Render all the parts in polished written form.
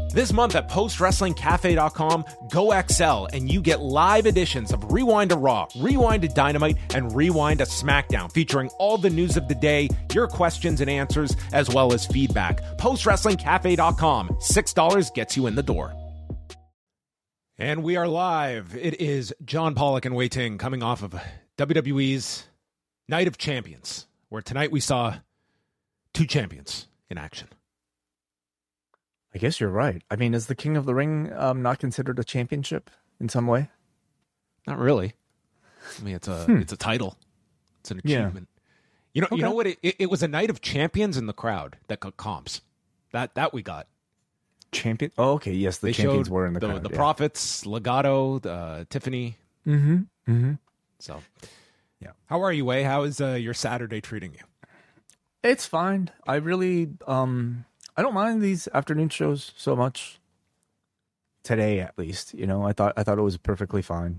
This month at PostWrestlingCafe.com, go XL and you get live editions of Rewind to Raw, Rewind to Dynamite, and Rewind to SmackDown, featuring all the news of the day, your questions and answers, as well as feedback. PostWrestlingCafe.com, $6 gets you in the door. And we are live. It is John Pollock and Wai Ting coming off of WWE's Night of Champions, where tonight we saw two champions in action. I guess you're right. I mean, is the King of the Ring not considered a championship in some way? Not really. I mean, it's a title. It's an achievement. Yeah. You know what? It was a night of champions in the crowd that got comps. That we got. Champion. Oh, okay. Yes, the champions were in the crowd. The Profits, Legato, Tiffany. Mm-hmm. Mm-hmm. So, yeah. How are you, Wai? How is your Saturday treating you? It's fine. I really I don't mind these afternoon shows so much. Today, at least, I thought it was perfectly fine.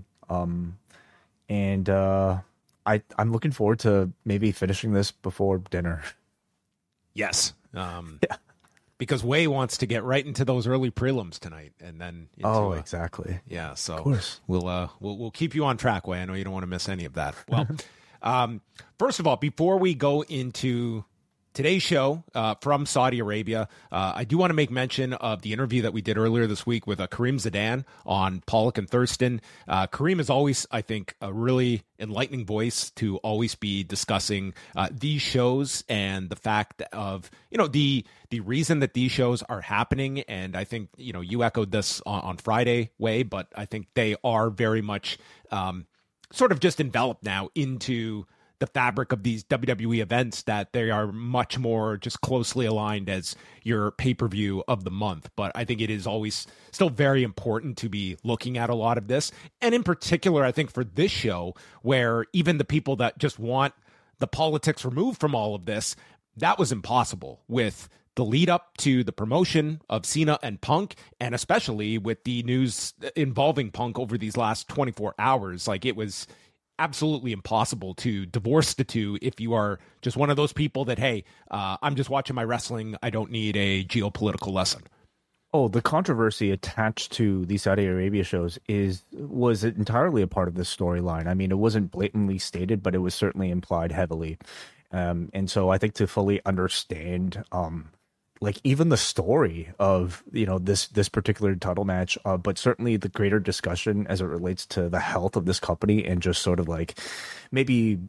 And I'm looking forward to maybe finishing this before dinner. Yes. Yeah. Because Wai wants to get right into those early prelims tonight, and then exactly. Yeah. So of course. We'll keep you on track, Wai. I know you don't want to miss any of that. Well, first of all, before we go into today's show from Saudi Arabia, I do want to make mention of the interview that we did earlier this week with Kareem Zidane on Pollock and Thurston. Kareem is always, I think, a really enlightening voice to always be discussing these shows and the fact of, the reason that these shows are happening. And I think, you echoed this on Friday, Wai, but I think they are very much sort of just enveloped now into the fabric of these WWE events, that they are much more just closely aligned as your pay-per-view of the month. But I think it is always still very important to be looking at a lot of this. And in particular, I think for this show, where even the people that just want the politics removed from all of this, that was impossible with the lead up to the promotion of Cena and Punk, and especially with the news involving Punk over these last 24 hours. Like, it was absolutely impossible to divorce the two if you are just one of those people that, hey, I'm just watching my wrestling. I don't need a geopolitical lesson. Oh, the controversy attached to the Saudi Arabia shows was entirely a part of this storyline. I mean, it wasn't blatantly stated, but it was certainly implied heavily. And so I think to fully understand like even the story of, this particular title match, but certainly the greater discussion as it relates to the health of this company and just sort of like maybe,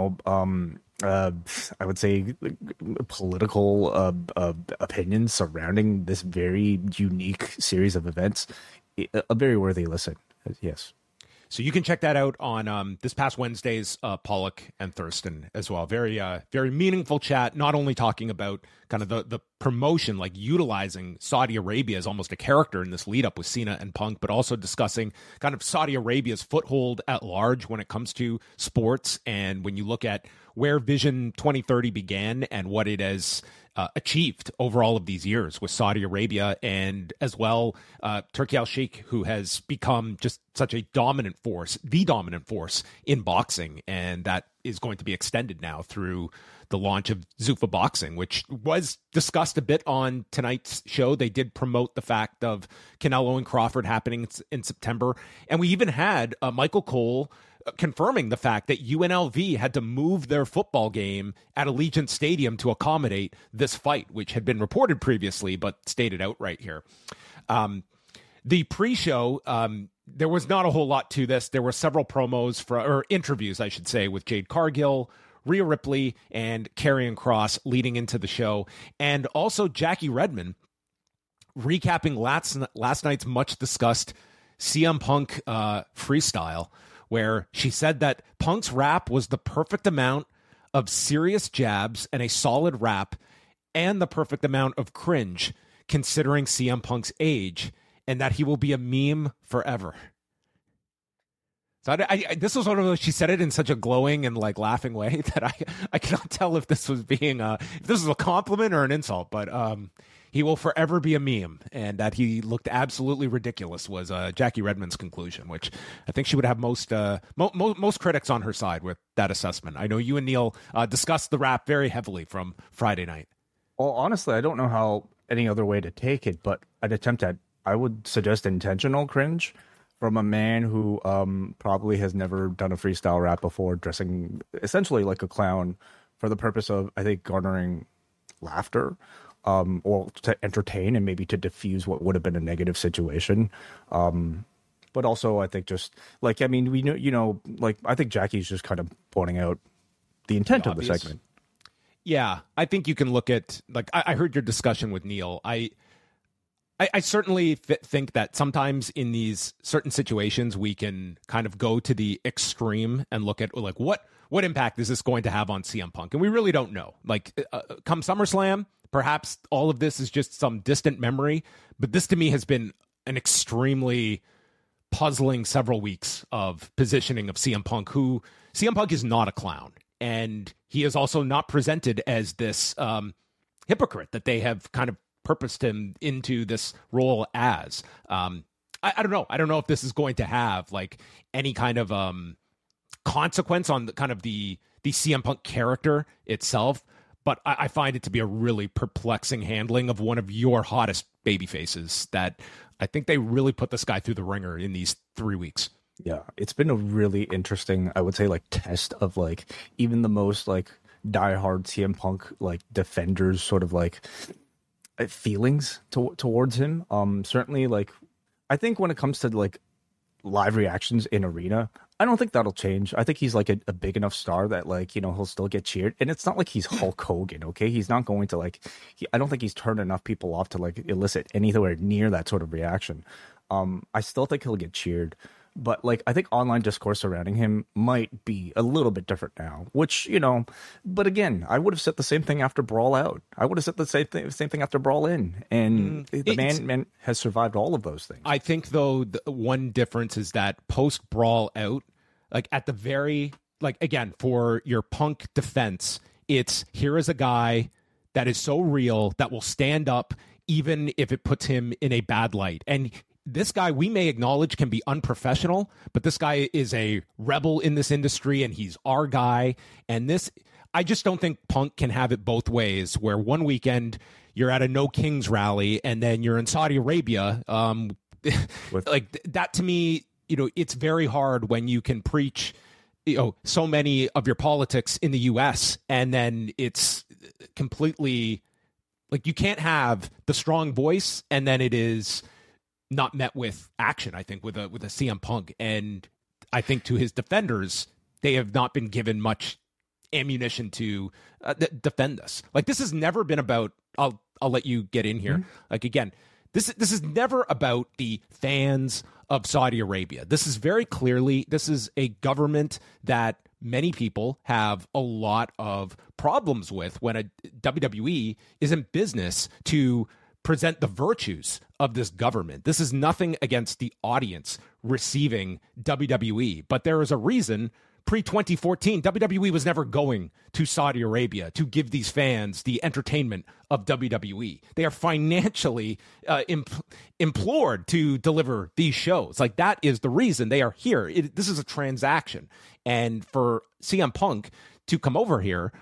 I would say political opinions surrounding this very unique series of events, a very worthy listen. Yes. So you can check that out on this past Wednesday's Pollock and Thurston as well. Very, very meaningful chat, not only talking about kind of the promotion, like utilizing Saudi Arabia as almost a character in this lead up with Cena and Punk, but also discussing kind of Saudi Arabia's foothold at large when it comes to sports. And when you look at where Vision 2030 began and what it has achieved over all of these years with Saudi Arabia, and as well Turki Al-Sheikh, who has become just such a dominant force, the dominant force in boxing, and that is going to be extended now through the launch of Zuffa Boxing, which was discussed a bit on tonight's show. They did promote the fact of Canelo and Crawford happening in September, and we even had Michael Cole confirming the fact that UNLV had to move their football game at Allegiant Stadium to accommodate this fight, which had been reported previously, but stated outright here. The pre-show, there was not a whole lot to this. There were several promos or interviews, I should say, with Jade Cargill, Rhea Ripley, and Karrion Kross leading into the show. And also Jackie Redmond recapping last night's much discussed CM Punk freestyle, where she said that Punk's rap was the perfect amount of serious jabs and a solid rap, and the perfect amount of cringe considering CM Punk's age, and that he will be a meme forever. So this was one of those, she said it in such a glowing and like laughing way that I cannot tell if this was being if this was a compliment or an insult, but he will forever be a meme, and that he looked absolutely ridiculous was Jackie Redmond's conclusion, which I think she would have most critics on her side with that assessment. I know you and Neil discussed the rap very heavily from Friday night. Well, honestly, I don't know how any other way to take it, but an attempt at, I would suggest, intentional cringe from a man who probably has never done a freestyle rap before, dressing essentially like a clown for the purpose of, I think, garnering laughter, or to entertain and maybe to diffuse what would have been a negative situation. But also, I think just like, I mean, we know, like, I think Jackie's just kind of pointing out the intent of the segment. Yeah, I think you can look at, like, I heard your discussion with Neil. I certainly think that sometimes in these certain situations, we can kind of go to the extreme and look at, like, what impact is this going to have on CM Punk? And we really don't know. Like, come SummerSlam, perhaps all of this is just some distant memory. But this, to me, has been an extremely puzzling several weeks of positioning of CM Punk, who CM Punk is not a clown. And he is also not presented as this hypocrite that they have kind of purposed him into this role as. I don't know. I don't know if this is going to have like any kind of consequence on the kind of the CM Punk character itself. But I find it to be a really perplexing handling of one of your hottest baby faces that I think they really put this guy through the ringer in these 3 weeks. Yeah, it's been a really interesting, I would say, like, test of like even the most like diehard CM Punk like defenders sort of like feelings towards him. Certainly, like, I think when it comes to like live reactions in arena, I don't think that'll change. I think he's like a big enough star that, like, he'll still get cheered. And it's not like he's Hulk Hogan, okay? He's not going to like, I don't think he's turned enough people off to like elicit anywhere near that sort of reaction. I still think he'll get cheered. But like, I think online discourse surrounding him might be a little bit different now, which, but again, I would have said the same thing after Brawl Out. I would have said the same thing after Brawl In. And the man has survived all of those things. I think, though, the one difference is that post Brawl Out, like at the very, like, again, for your Punk defense, it's here is a guy that is so real that will stand up even if it puts him in a bad light. And this guy, we may acknowledge, can be unprofessional, but this guy is a rebel in this industry and he's our guy. And this, I just don't think Punk can have it both ways, where one weekend you're at a No Kings rally and then you're in Saudi Arabia. Like that, to me, it's very hard when you can preach, so many of your politics in the US and then it's completely like you can't have the strong voice and then it is not met with action, I think, with a CM Punk. And I think to his defenders, they have not been given much ammunition to defend this. Like, this has never been about, I'll let you get in here. Like, again, this is never about the fans of Saudi Arabia. This is very clearly, this is a government that many people have a lot of problems with when a WWE is in business to present the virtues of this government. This is nothing against the audience receiving WWE, but there is a reason pre-2014 WWE was never going to Saudi Arabia to give these fans the entertainment of WWE. They are financially implored to deliver these shows. Like, that is the reason they are here. This is a transaction. And for CM Punk to come over here,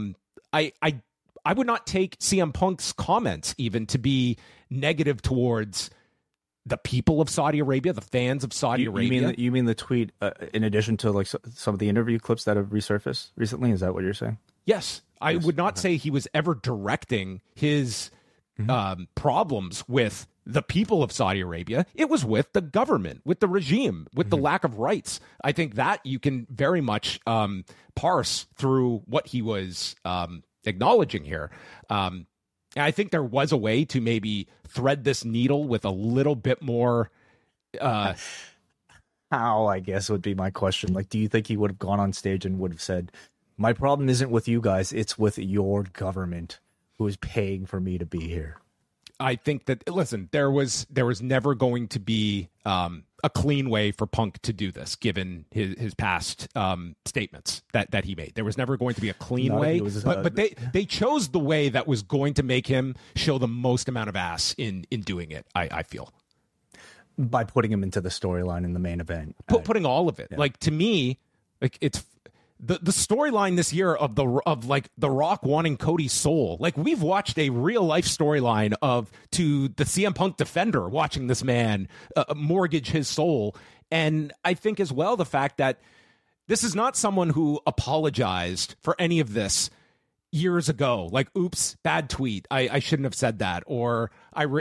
I would not take CM Punk's comments even to be negative towards the people of Saudi Arabia, the fans of Saudi Arabia. You mean the tweet, in addition to like some of the interview clips that have resurfaced recently? Is that what you're saying? Yes. I would not say he was ever directing his problems with the people of Saudi Arabia. It was with the government, with the regime, with the lack of rights. I think that you can very much parse through what he was acknowledging here. And I think there was a way to maybe thread this needle with a little bit more. How, I guess, would be my question. Like, do you think he would have gone on stage and would have said, my problem isn't with you guys, it's with your government who is paying for me to be here? I think that, listen, there was never going to be a clean way for Punk to do this, given his past statements that he made. There was never going to be a clean way, but they chose the way that was going to make him show the most amount of ass in doing it, I feel. By putting him into the storyline in the main event. Putting all of it. Yeah. Like, to me, like, it's the storyline this year of the Rock wanting Cody's soul. Like, we've watched a real life storyline to the CM Punk defender watching this man mortgage his soul. And I think as well the fact that this is not someone who apologized for any of this years ago. Like, oops, bad tweet. I shouldn't have said that. Or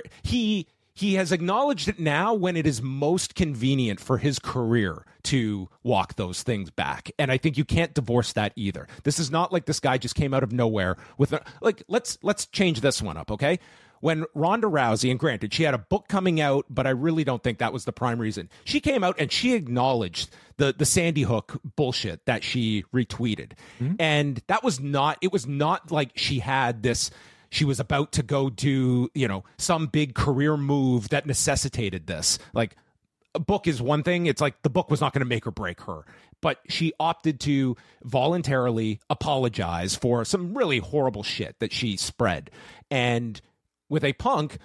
he has acknowledged it now when it is most convenient for his career to walk those things back. And I think you can't divorce that either. This is not like this guy just came out of nowhere with let's change this one up, okay? When Ronda Rousey, and granted, she had a book coming out, but I really don't think that was the prime reason. She came out and she acknowledged the Sandy Hook bullshit that she retweeted. Mm-hmm. And it was not like she had this, she was about to go do, some big career move that necessitated this. Like, a book is one thing. It's like the book was not going to make or break her. But she opted to voluntarily apologize for some really horrible shit that she spread. And with a Punk,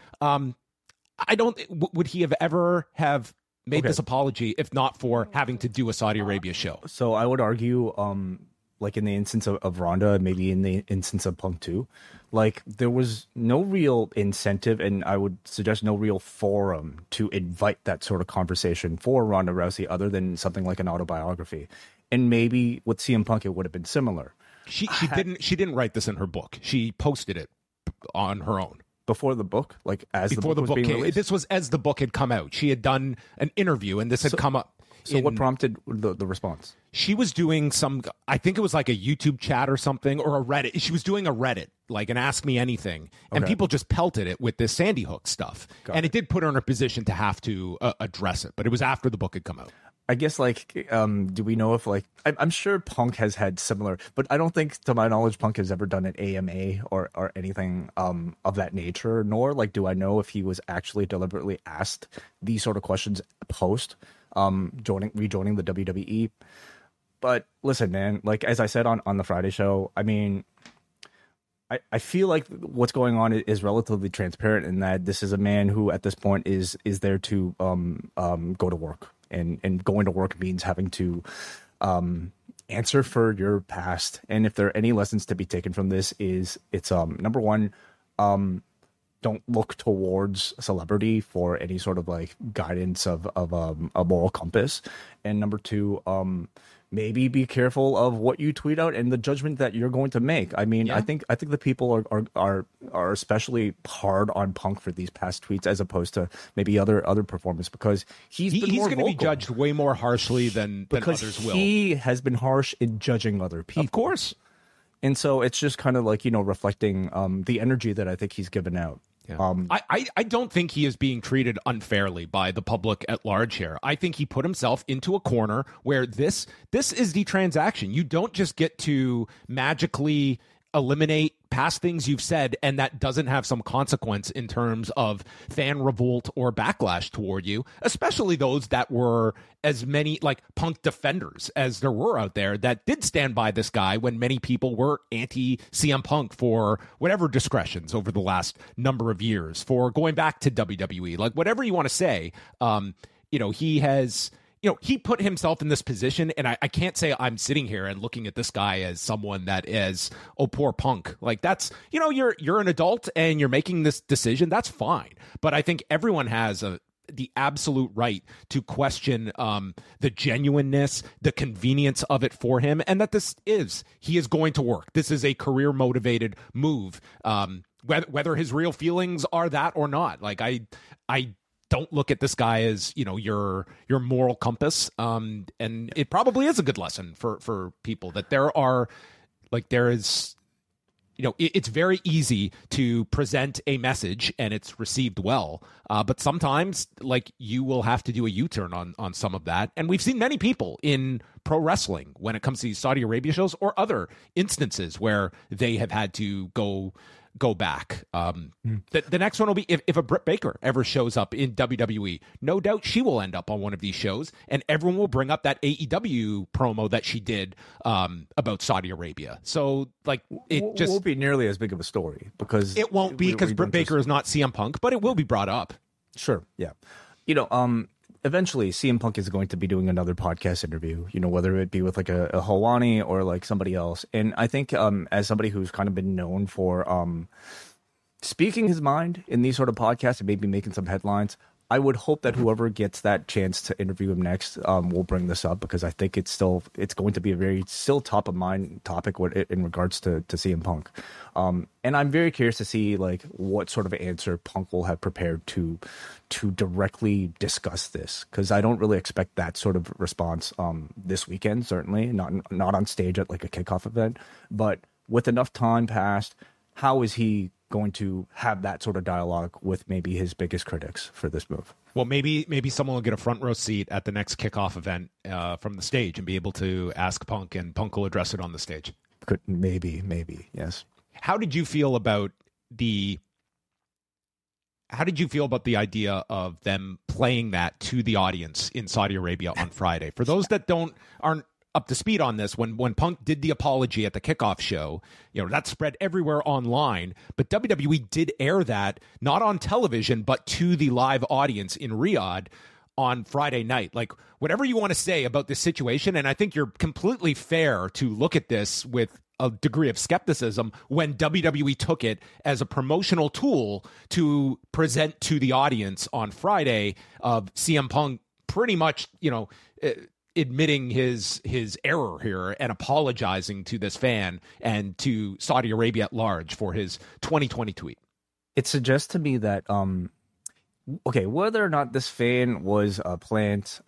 would he have ever have made this apology if not for having to do a Saudi Arabia show? So I would argue, like in the instance of Ronda, maybe in the instance of Punk too, like there was no real incentive, and I would suggest no real forum to invite that sort of conversation for Ronda Rousey other than something like an autobiography. And maybe with CM Punk, it would have been similar. She didn't write this in her book. She posted it on her own. Before the book, like before the book was being came, released? this was as the book had come out. She had done an interview, and this had come up. So what prompted the response? She was doing I think it was like a YouTube chat or something, or a Reddit. She was doing a Reddit, like an Ask Me Anything, and people just pelted it with this Sandy Hook stuff. It did put her in a position to have to address it, but it was after the book had come out. I guess, do we know if, I'm sure Punk has had similar, but I don't think, to my knowledge, Punk has ever done an AMA or anything of that nature, nor, do I know if he was actually deliberately asked these sort of questions post rejoining the WWE. But listen, man, as I said on the Friday show, I mean, I feel like what's going on is relatively transparent in that this is a man who at this point is there to go to work. And going to work means having to answer for your past. And if there are any lessons to be taken from this, it's number one, don't look towards celebrity for any sort of guidance of a moral compass. And number two, maybe be careful of what you tweet out and the judgment that you're going to make. I mean, yeah. I think the people are especially hard on Punk for these past tweets as opposed to maybe other performers, because he's going to be judged way more harshly than others will. He has been harsh in judging other people, of course. And so it's just kind of reflecting the energy that I think he's given out. Yeah. I don't think he is being treated unfairly by the public at large here. I think he put himself into a corner where this is the transaction. You don't just get to magically eliminate past things you've said and that doesn't have some consequence in terms of fan revolt or backlash toward you, especially those that were as many Punk defenders as there were out there that did stand by this guy when many people were anti CM Punk for whatever discretions over the last number of years, for going back to WWE, whatever you want to say. He has, he put himself in this position, and I can't say I'm sitting here and looking at this guy as someone that is, oh, poor Punk. That's, you're an adult and you're making this decision. That's fine. But I think everyone has the absolute right to question the genuineness, the convenience of it for him, and that he is going to work. This is a career motivated move, whether his real feelings are that or not. I don't look at this guy as, your moral compass. And it probably is a good lesson for people that it's very easy to present a message and it's received well. But sometimes you will have to do a U-turn on some of that. And we've seen many people in pro wrestling when it comes to these Saudi Arabia shows or other instances where they have had to go back. The next one will be if a Britt Baker ever shows up in WWE. No doubt she will end up on one of these shows, and everyone will bring up that AEW promo that she did about Saudi Arabia. So it just won't be nearly as big of a story because it won't be because Britt Baker is not CM Punk, but it will be brought up. Sure, yeah. eventually CM Punk is going to be doing another podcast interview, whether it be with like a Helwani or like somebody else. And I think as somebody who's kind of been known for speaking his mind in these sort of podcasts and maybe making some headlines, I would hope that whoever gets that chance to interview him next will bring this up, because I think it's going to be a very still top of mind topic in regards to CM Punk. And I'm very curious to see like what sort of answer Punk will have prepared to directly discuss this, because I don't really expect that sort of response this weekend, certainly not on stage at like a kickoff event, but with enough time passed, how is he going to have that sort of dialogue with maybe his biggest critics for this move? Well, maybe someone will get a front row seat at the next kickoff event from the stage and be able to ask Punk, and Punk will address it on the stage. Maybe, yes. How did you feel about the idea of them playing that to the audience in Saudi Arabia on Friday? For those that aren't up to speed on this, when Punk did the apology at the kickoff show, that spread everywhere online, but WWE did air that not on television, but to the live audience in Riyadh on Friday night. Like, whatever you want to say about this situation, and I think you're completely fair to look at this with a degree of skepticism when WWE took it as a promotional tool to present to the audience on Friday of CM Punk pretty much, admitting his error here and apologizing to this fan and to Saudi Arabia at large for his 2020 tweet. It suggests to me that, whether or not this fan was a plant,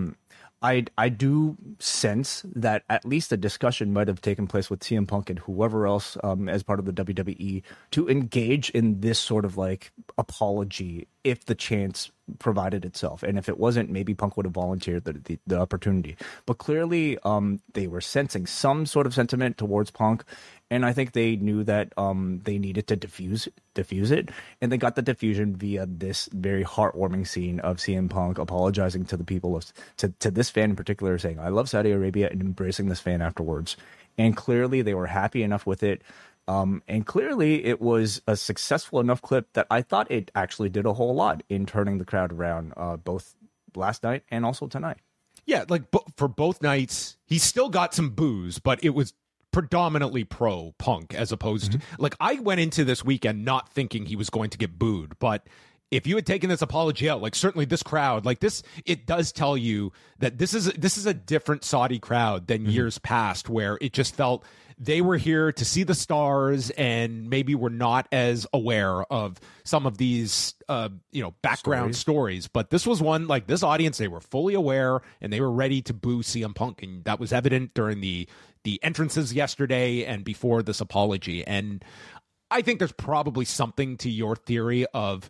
I do sense that at least a discussion might have taken place with CM Punk and whoever else as part of the WWE to engage in this sort of like apology if the chance provided itself. And if it wasn't, maybe Punk would have volunteered the opportunity. But clearly they were sensing some sort of sentiment towards Punk. And I think they knew that they needed to diffuse it. And they got the diffusion via this very heartwarming scene of CM Punk apologizing to the people, to this fan in particular, saying, "I love Saudi Arabia," and embracing this fan afterwards. And clearly they were happy enough with it. And clearly it was a successful enough clip that I thought it actually did a whole lot in turning the crowd around, both last night and also tonight. Yeah, like for both nights, he still got some boos, but it was predominantly pro Punk as opposed to, like, I went into this weekend not thinking he was going to get booed, but if you had taken this apology out, like, certainly this crowd, like this, it does tell you that this is a different Saudi crowd than years past, where it just felt they were here to see the stars and maybe were not as aware of some of these, background stories. But this was one, like, this audience, they were fully aware and they were ready to boo CM Punk. And that was evident during the entrances yesterday and before this apology. And I think there's probably something to your theory of,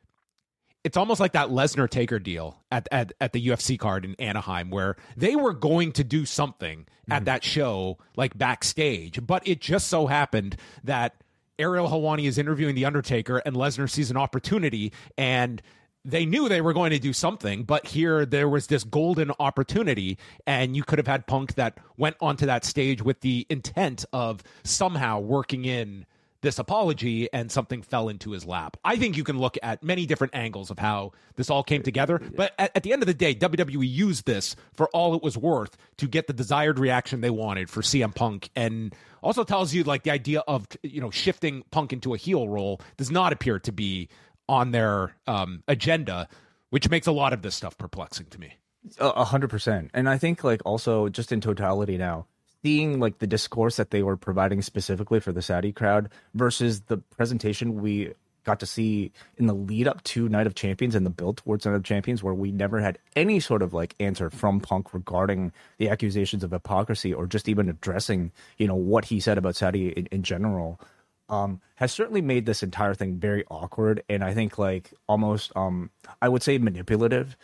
it's almost like that Lesnar Taker deal at the UFC card in Anaheim, where they were going to do something at that show, like backstage, but it just so happened that Ariel Helwani is interviewing The Undertaker and Lesnar sees an opportunity, and they knew they were going to do something, but here there was this golden opportunity, and you could have had Punk that went onto that stage with the intent of somehow working in this apology, and something fell into his lap. I think you can look at many different angles of how this all came together, but at the end of the day, WWE used this for all it was worth to get the desired reaction they wanted for CM Punk, and also tells you, like, the idea of, shifting Punk into a heel role does not appear to be on their agenda, which makes a lot of this stuff perplexing to me. 100%. And I think, like, also just in totality now, seeing like the discourse that they were providing specifically for the Saudi crowd versus the presentation we got to see in the lead up to Night of Champions and the build towards Night of Champions, where we never had any sort of like answer from Punk regarding the accusations of hypocrisy or just even addressing, what he said about Saudi in general, has certainly made this entire thing very awkward. And I think like almost, I would say manipulative,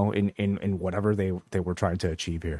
in whatever they were trying to achieve here.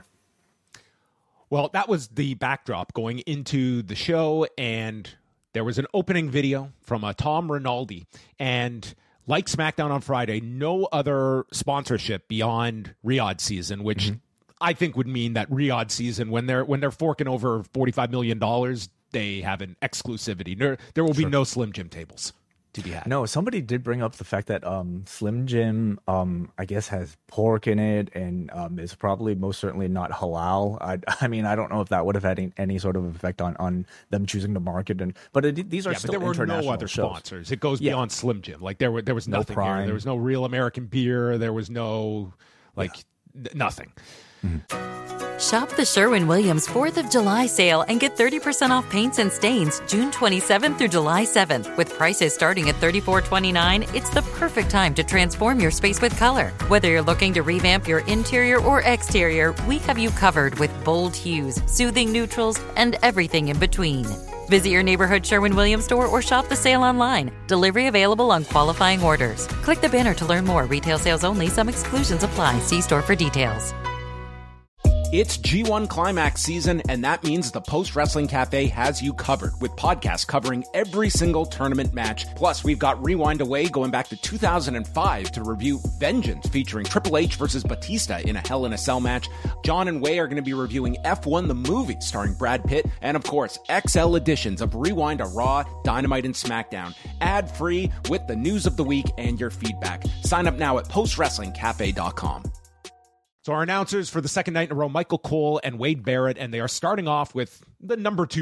Well, that was the backdrop going into the show, and there was an opening video from Tom Rinaldi. And like SmackDown on Friday, no other sponsorship beyond Riyadh season, which I think would mean that Riyadh season, when they're forking over $45 million, they have an exclusivity. There will be no Slim Jim tables. to be had. No, somebody did bring up the fact that Slim Jim, I guess, has pork in it and is probably most certainly not halal. I mean, I don't know if that would have had any sort of effect on them choosing to market. These are still but there were international no other shows. sponsors. It goes beyond Slim Jim. Like there was nothing here. There was no Real American Beer. There was no nothing. Shop the Sherwin-Williams 4th of July sale and get 30% off paints and stains June 27th through July 7th. With prices starting at $34.29, it's the perfect time to transform your space with color. Whether you're looking to revamp your interior or exterior, we have you covered with bold hues, soothing neutrals, and everything in between. Visit your neighborhood Sherwin-Williams store or shop the sale online. Delivery available on qualifying orders. Click the banner to learn more. Retail sales only. Some exclusions apply. See store for details. It's G1 Climax season, and that means the Post Wrestling Cafe has you covered with podcasts covering every single tournament match. Plus, we've got Rewind Away going back to 2005 to review Vengeance featuring Triple H versus Batista in a Hell in a Cell match. John and Way are going to be reviewing F1 the movie starring Brad Pitt, and of course, XL editions of Rewind to Raw, Dynamite, and SmackDown. Ad-free with the news of the week and your feedback. Sign up now at postwrestlingcafe.com. So our announcers for the second night in a row, Michael Cole and Wade Barrett, and they are starting off with the number two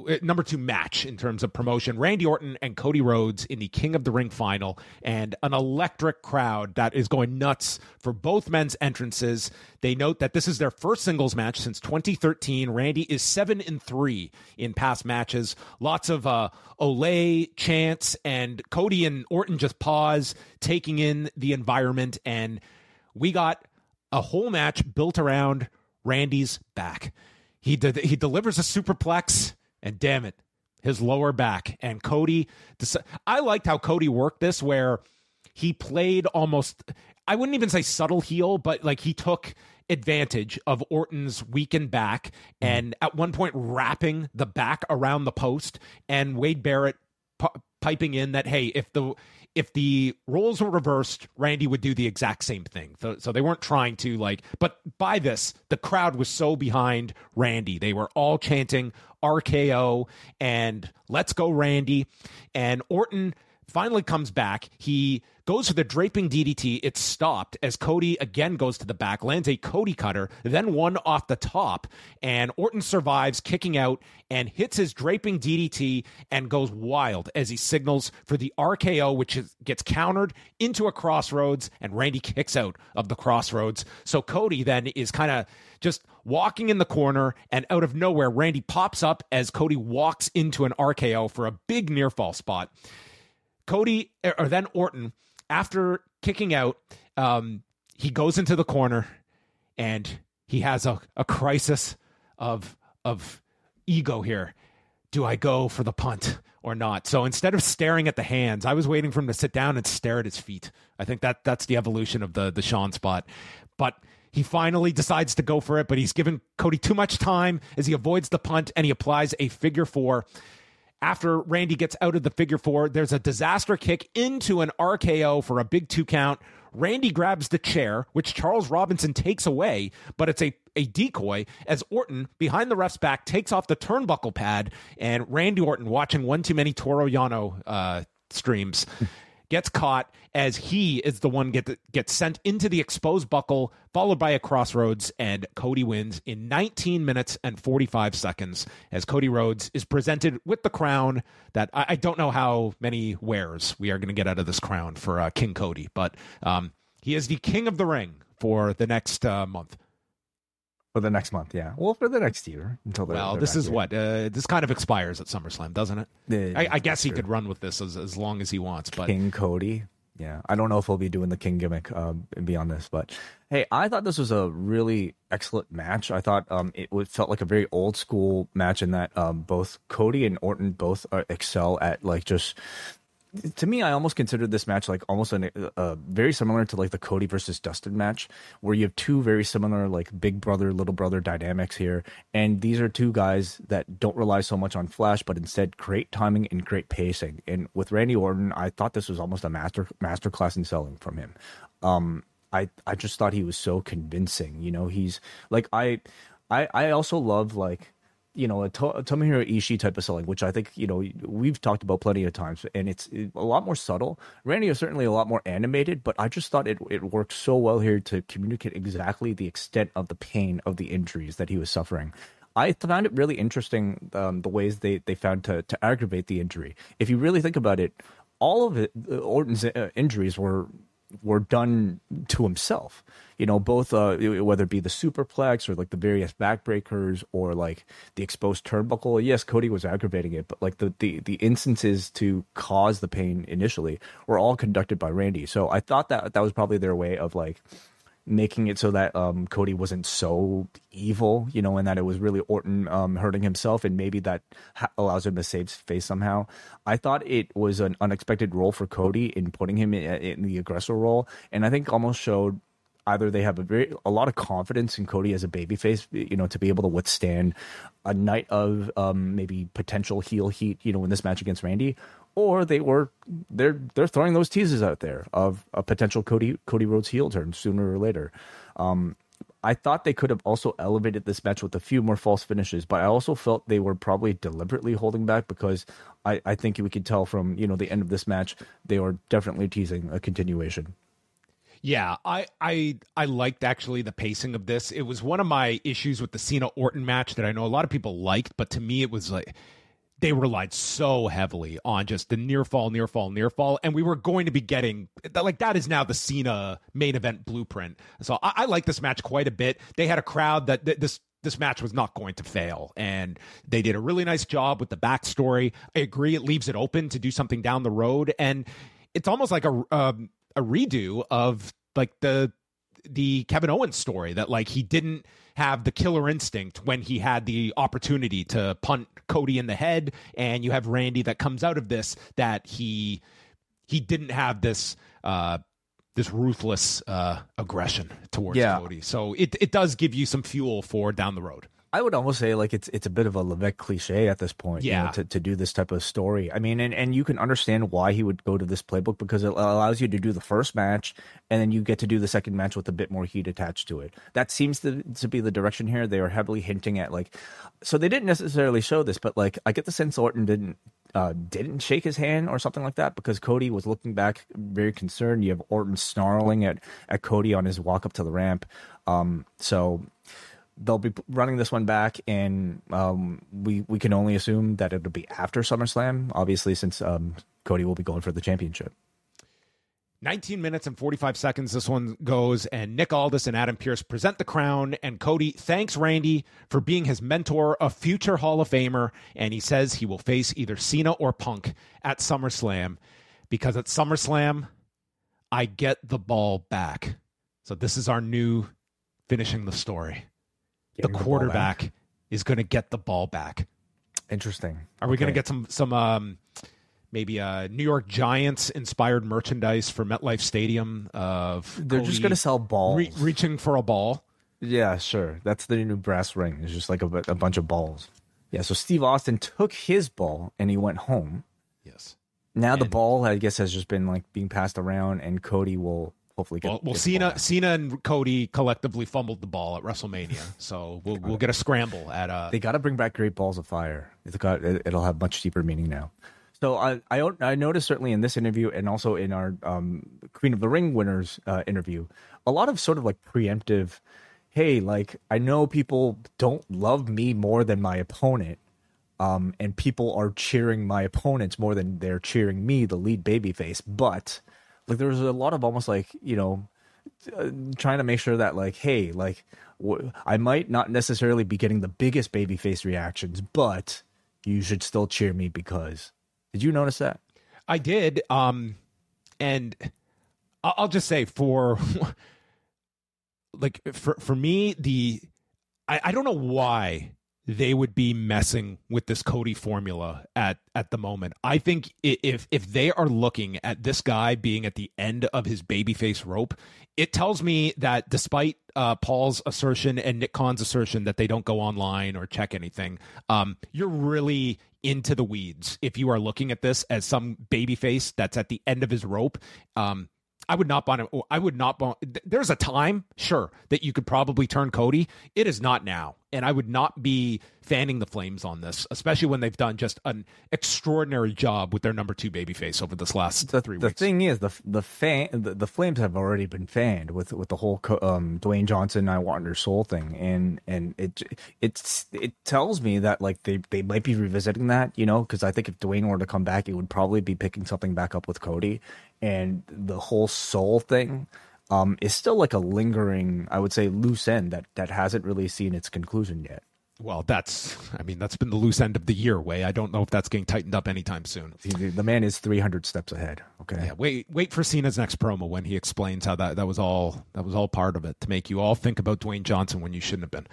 match in terms of promotion, Randy Orton and Cody Rhodes in the King of the Ring final, and an electric crowd that is going nuts for both men's entrances. They note that this is their first singles match since 2013. Randy is 7-3 in past matches. Lots of Olay chants, and Cody and Orton just pause, taking in the environment, and we got a whole match built around Randy's back. He delivers a superplex, and damn it, his lower back. And Cody, I liked how Cody worked this, where he played almost, I wouldn't even say subtle heel, but like he took advantage of Orton's weakened back, and at one point wrapping the back around the post, and Wade Barrett piping in that, hey, if the roles were reversed, Randy would do the exact same thing. So they weren't trying to but by this, the crowd was so behind Randy. They were all chanting RKO and let's go Randy. And Orton finally comes back. He goes for the draping DDT. It's stopped as Cody again goes to the back, lands a Cody cutter, then one off the top. And Orton survives, kicking out, and hits his draping DDT and goes wild as he signals for the RKO, which gets countered into a crossroads, and Randy kicks out of the crossroads. So Cody then is kind of just walking in the corner, and out of nowhere, Randy pops up as Cody walks into an RKO for a big near fall spot. Then Orton, after kicking out, he goes into the corner and he has a crisis of ego here. Do I go for the punt or not? So instead of staring at the hands, I was waiting for him to sit down and stare at his feet. I think that's the evolution of the Sean spot. But he finally decides to go for it, but he's given Cody too much time as he avoids the punt, and he applies a figure four. After Randy gets out of the figure four, there's a disaster kick into an RKO for a big 2 count. Randy grabs the chair, which Charles Robinson takes away, but it's a decoy as Orton, behind the ref's back, takes off the turnbuckle pad, and Randy Orton, watching one too many Toro Yano streams, gets caught as he is the one gets sent into the exposed buckle, followed by a crossroads, and Cody wins in 19 minutes and 45 seconds as Cody Rhodes is presented with the crown that I don't know how many wears we are going to get out of this crown for King Cody, but he is the King of the Ring for the next month. For the next month, yeah. Well, for the next year. This is what? This kind of expires at SummerSlam, doesn't it? Yeah, I guess he could run with this as long as he wants. But King Cody, yeah. I don't know if he'll be doing the King gimmick beyond this. But, hey, I thought this was a really excellent match. I thought it felt like a very old school match in that both Cody and Orton both excel at just... To me, I almost considered this match like almost very similar to like the Cody versus Dustin match, where you have two very similar like big brother, little brother dynamics here. And these are two guys that don't rely so much on flash, but instead great timing and great pacing. And with Randy Orton, I thought this was almost a masterclass in selling from him. I just thought he was so convincing. You know, he's like I also love like a Tomohiro Ishii type of selling, which I think, we've talked about plenty of times, and it's a lot more subtle. Randy is certainly a lot more animated, but I just thought it worked so well here to communicate exactly the extent of the pain of the injuries that he was suffering. I found it really interesting, the ways they found to aggravate the injury. If you really think about it, all of Orton's injuries were done to himself, both whether it be the superplex or like the various backbreakers or like the exposed turnbuckle. Yes, Cody was aggravating it, but like the instances to cause the pain initially were all conducted by Randy. So I thought that was probably their way of like making it so that Cody wasn't so evil, and that it was really Orton hurting himself, and maybe that allows him to save face somehow. I thought it was an unexpected role for Cody in putting him in the aggressor role, and I think almost showed either they have a lot of confidence in Cody as a babyface, to be able to withstand a night of maybe potential heel heat, in this match against Randy, or they're throwing those teases out there of a potential Cody Rhodes heel turn sooner or later. I thought they could have also elevated this match with a few more false finishes, but I also felt they were probably deliberately holding back because I think we could tell from the end of this match they were definitely teasing a continuation. Yeah, I liked actually the pacing of this. It was one of my issues with the Cena Orton match that I know a lot of people liked, but to me it was like they relied so heavily on just the near fall, and we were going to be getting like that is now the Cena main event blueprint. So I like this match quite a bit. They had a crowd that this match was not going to fail, and they did a really nice job with the backstory. I agree, it leaves it open to do something down the road, and it's almost like a redo of like the Kevin Owens story, that like he didn't have the killer instinct when he had the opportunity to punt Cody in the head, and you have Randy that comes out of this that he didn't have this ruthless aggression towards Cody. So it does give you some fuel for down the road. I would almost say like it's a bit of a Levesque cliche at this point, to do this type of story. I mean, and you can understand why he would go to this playbook, because it allows you to do the first match and then you get to do the second match with a bit more heat attached to it. That seems to be the direction here. They are heavily hinting at like, so they didn't necessarily show this, but like I get the sense Orton didn't shake his hand or something like that, because Cody was looking back very concerned. You have Orton snarling at Cody on his walk up to the ramp. So they'll be running this one back, and we can only assume that it'll be after SummerSlam, obviously, since Cody will be going for the championship. 19 minutes and 45 seconds this one goes, and Nick Aldis and Adam Pearce present the crown, and Cody thanks Randy for being his mentor, a future Hall of Famer, and he says he will face either Cena or Punk at SummerSlam, because at SummerSlam, I get the ball back. So this is our new finishing the story. The quarterback is going to get the ball back. Interesting. Are we going to get some maybe New York Giants inspired merchandise for MetLife Stadium of they're Cody just going to sell balls, reaching for a ball? Yeah, sure. That's the new brass ring. It's just like a bunch of balls. Yeah. So Steve Austin took his ball and he went home. Yes. Now the ball, I guess, has just been like being passed around, and Cody will hopefully get. Well, Cena and Cody collectively fumbled the ball at WrestleMania, so we'll get a scramble at. They got to bring back Great Balls of Fire. It'll have much deeper meaning now. So I noticed certainly in this interview, and also in our Queen of the Ring winners interview, a lot of sort of like preemptive. Hey, like I know people don't love me more than my opponent. And people are cheering my opponents more than they're cheering me, the lead babyface. But like there was a lot of almost like, trying to make sure that like, hey, like I might not necessarily be getting the biggest babyface reactions, but you should still cheer me because. Did you notice that? I did. And I'll just say for me, I don't know why they would be messing with this Cody formula at the moment. I think if they are looking at this guy being at the end of his babyface rope, it tells me that despite Paul's assertion and Nick Khan's assertion that they don't go online or check anything, you're really into the weeds if you are looking at this as some babyface that's at the end of his rope. I would not want. There's a time, sure, that you could probably turn Cody. It is not now. And I would not be fanning the flames on this, especially when they've done just an extraordinary job with their number 2 babyface over this last 3 weeks. The thing is, the flames have already been fanned with the whole Dwayne Johnson, I Want Your Soul thing, and it tells me that like they might be revisiting that, you know, because I think if Dwayne were to come back, it would probably be picking something back up with Cody, and the whole soul thing is still like a lingering, I would say, loose end that hasn't really seen its conclusion yet. Well, that's been the loose end of the year, Way. I don't know if that's getting tightened up anytime soon. The man is 300 steps ahead. Okay. Yeah, wait for Cena's next promo when he explains how that was all part of it to make you all think about Dwayne Johnson when you shouldn't have been.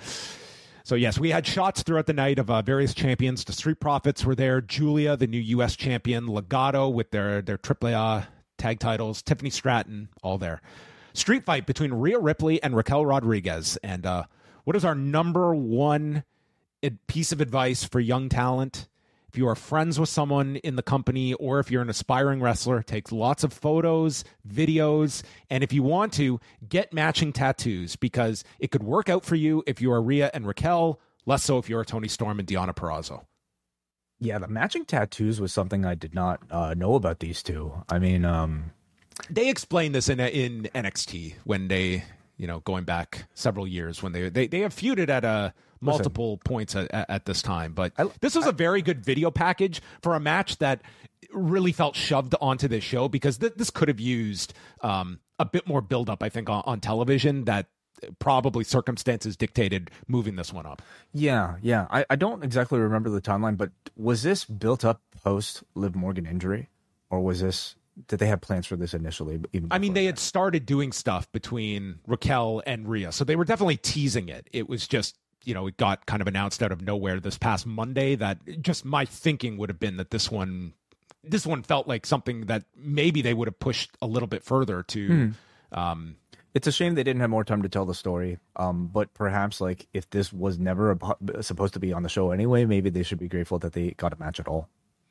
So yes, we had shots throughout the night of various champions. The Street Profits were there. Julia, the new U.S. champion. Legado with their AAA tag titles. Tiffany Stratton, all there. Street fight between Rhea Ripley and Raquel Rodriguez. And what is our number one piece of advice for young talent? If you are friends with someone in the company, or if you're an aspiring wrestler, take lots of photos, videos, and if you want to, get matching tattoos, because it could work out for you if you are Rhea and Raquel, less so if you're Toni Storm and Deonna Purrazzo. Yeah, the matching tattoos was something I did not know about these two. I mean, they explained this in NXT when they, going back several years, when they have feuded at multiple points at this time. But this was a very good video package for a match that really felt shoved onto this show, because this could have used a bit more buildup, I think, on television, that probably circumstances dictated moving this one up. Yeah. I don't exactly remember the timeline, but was this built up post Liv Morgan injury, or did they have plans for this initially? They had started doing stuff between Raquel and Rhea, so they were definitely teasing it. It was just, it got kind of announced out of nowhere this past Monday, that just my thinking would have been that this one felt like something that maybe they would have pushed a little bit further to. It's a shame they didn't have more time to tell the story. But perhaps, like, if this was never supposed to be on the show anyway, maybe they should be grateful that they got a match at all.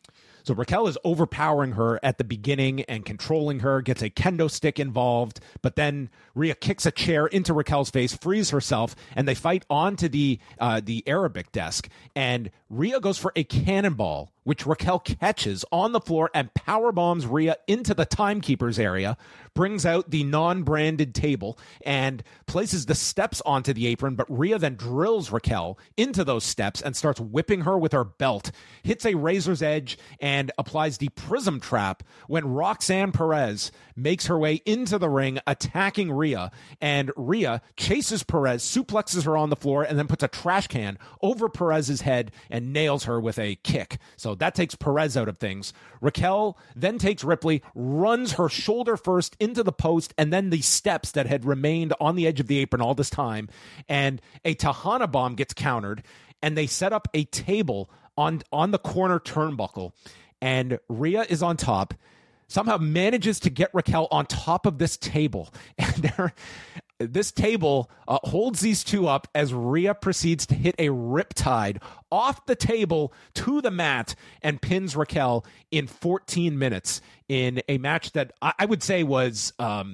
So Raquel is overpowering her at the beginning and controlling her, gets a kendo stick involved, but then Rhea kicks a chair into Raquel's face, frees herself, and they fight onto the Arabic desk. And Rhea goes for a cannonball, which Raquel catches on the floor and powerbombs Rhea into the timekeeper's area, brings out the non-branded table, and places the steps onto the apron, but Rhea then drills Raquel into those steps and starts whipping her with her belt, hits a razor's edge, and applies the prism trap when Roxanne Perez makes her way into the ring, attacking Rhea, and Rhea chases Perez, suplexes her on the floor, and then puts a trash can over Perez's head and nails her with a kick. So that takes Perez out of things. Raquel then takes Ripley, runs her shoulder first into the post and then the steps that had remained on the edge of the apron all this time, and a Tejana bomb gets countered, and they set up a table on the corner turnbuckle, and Rhea is on top, somehow manages to get Raquel on top of this table, and this table holds these two up as Rhea proceeds to hit a riptide off the table to the mat and pins Raquel in 14 minutes in a match that I would say was...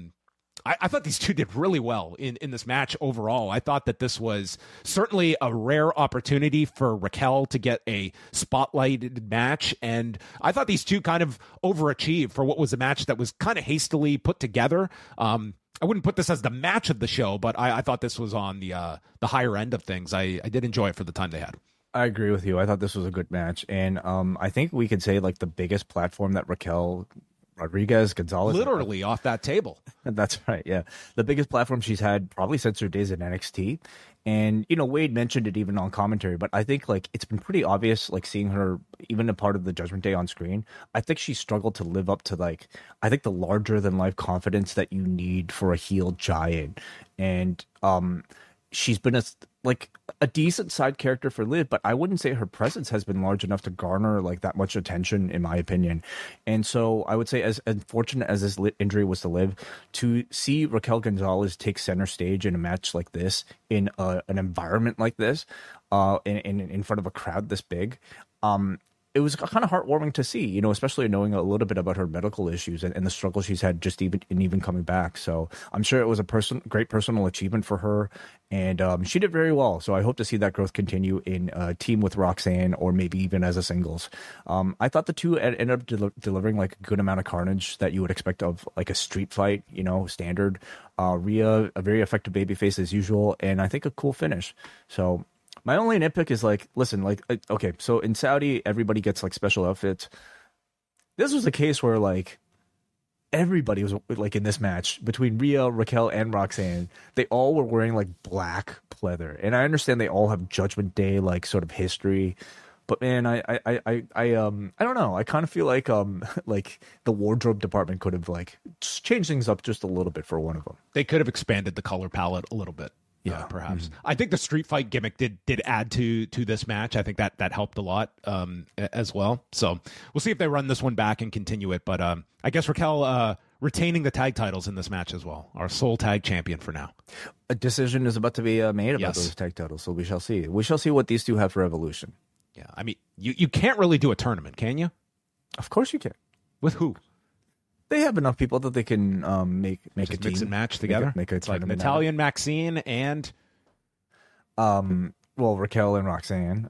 I thought these two did really well in this match overall. I thought that this was certainly a rare opportunity for Raquel to get a spotlighted match, and I thought these two kind of overachieved for what was a match that was kind of hastily put together. I wouldn't put this as the match of the show, but I thought this was on the higher end of things. I did enjoy it for the time they had. I agree with you. I thought this was a good match, and I think we could say like the biggest platform that Raquel Gonzalez literally off that table. That's right. Yeah. The biggest platform she's had probably since her days in NXT. And, Wade mentioned it even on commentary, but I think like it's been pretty obvious, like seeing her even a part of the Judgment Day on screen. I think she struggled to live up to the larger than life confidence that you need for a heel giant. And, she's been a decent side character for Liv, but I wouldn't say her presence has been large enough to garner like that much attention, in my opinion. And so I would say, as unfortunate as this injury was to Liv, to see Raquel Gonzalez take center stage in a match like this, in an environment like this, in front of a crowd this big, it was kind of heartwarming to see, you know, especially knowing a little bit about her medical issues and the struggle she's had just even coming back. So I'm sure it was a great personal achievement for her, and she did very well. So I hope to see that growth continue in a team with Roxanne, or maybe even as a singles. I thought the two ended up delivering like a good amount of carnage that you would expect of like a street fight, you know, standard. Rhea, a very effective babyface as usual, and I think a cool finish. So my only nitpick is like, listen, like, okay, so in Saudi, everybody gets like special outfits. This was a case where like everybody was like in this match between Rhea, Raquel, and Roxanne. They all were wearing like black pleather, and I understand they all have Judgment Day like sort of history. But man, I don't know. I kind of feel like the wardrobe department could have like changed things up just a little bit for one of them. They could have expanded the color palette a little bit. Yeah, perhaps. I think the street fight gimmick did add to this match. I think that helped a lot as well. So we'll see if they run this one back and continue it. But I guess Raquel retaining the tag titles in this match as well. Our sole tag champion for now. A decision is about to be made about those tag titles, so we shall see. We shall see what these two have for Evolution. Yeah, I mean, you can't really do a tournament, can you? Of course you can. With who? They have enough people that they can make Just a team. mix and match together. Make a it's like tournament Natalya and Maxine and well, Raquel and Roxanne.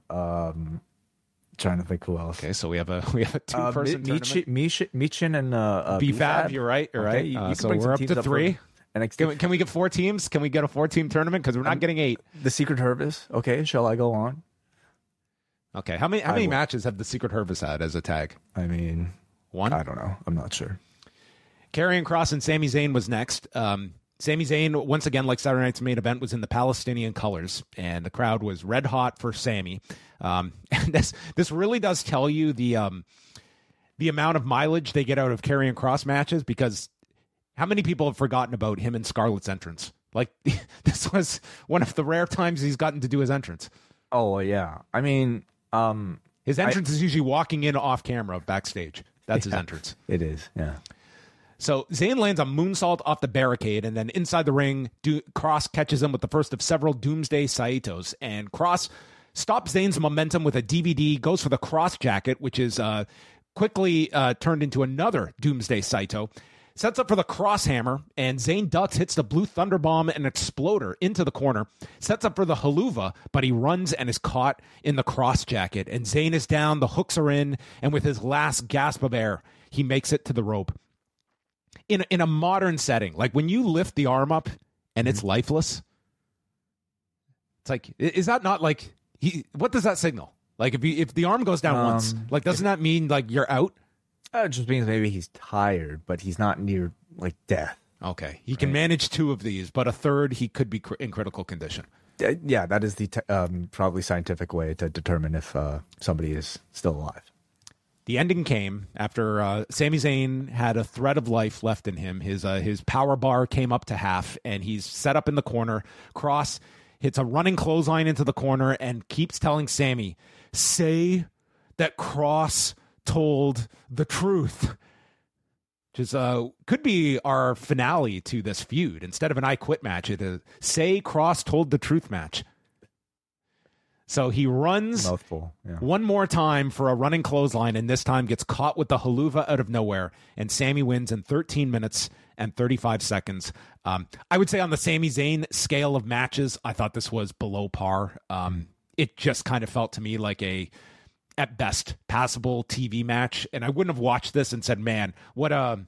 Trying to think who else. Okay, so we have a 2-person tournament. Michin and BFAB. You're right. Okay, you so we're up to 3. Can we get 4 teams? Can we get a 4-team tournament? Because we're not getting 8. The Secret Service. Okay, shall I go on? Okay, how many matches have the Secret Service had as a tag? I mean, 1. I don't know. I'm not sure. Karrion Kross and Sami Zayn was next. Sami Zayn, once again, like Saturday Night's main event, was in the Palestinian colors, and the crowd was red hot for Sami. And this really does tell you the amount of mileage they get out of Karrion Kross matches, because how many people have forgotten about him and Scarlett's entrance? Like, this was one of the rare times he's gotten to do his entrance. Oh, yeah. I mean, his entrance is usually walking in off camera backstage. That's his entrance. It is, yeah. So Zayn lands a moonsault off the barricade, and then inside the ring, Kross catches him with the first of several Doomsday Saitos. And Kross stops Zayn's momentum with a DVD, goes for the Kross jacket, which is quickly turned into another Doomsday Saito. Sets up for the Kross hammer, and Zayn ducks, hits the Blue Thunder Bomb and Exploder into the corner. Sets up for the Haluva, but he runs and is caught in the Kross jacket. And Zayn is down, the hooks are in, and with his last gasp of air, he makes it to the rope. In a modern setting, like when you lift the arm up and it's lifeless, it's like, is that not like, what does that signal? Like if the arm goes down once, like doesn't that mean like you're out? It just means maybe he's tired, but he's not near like death. Okay, he can manage 2 of these, but a third he could be in critical condition. Yeah, that is the probably scientific way to determine if somebody is still alive. The ending came after Sami Zayn had a thread of life left in him. His power bar came up to half, and he's set up in the corner. Kross hits a running clothesline into the corner and keeps telling Sami, say that Kross told the truth. Which is, could be our finale to this feud. Instead of an I Quit match, it is say Kross told the truth match. So he runs one more time for a running clothesline, and this time gets caught with the Haluva out of nowhere, and Sami wins in 13 minutes and 35 seconds. I would say on the Sami Zayn scale of matches, I thought this was below par. It just kind of felt to me like at best, passable TV match, and I wouldn't have watched this and said, man, what an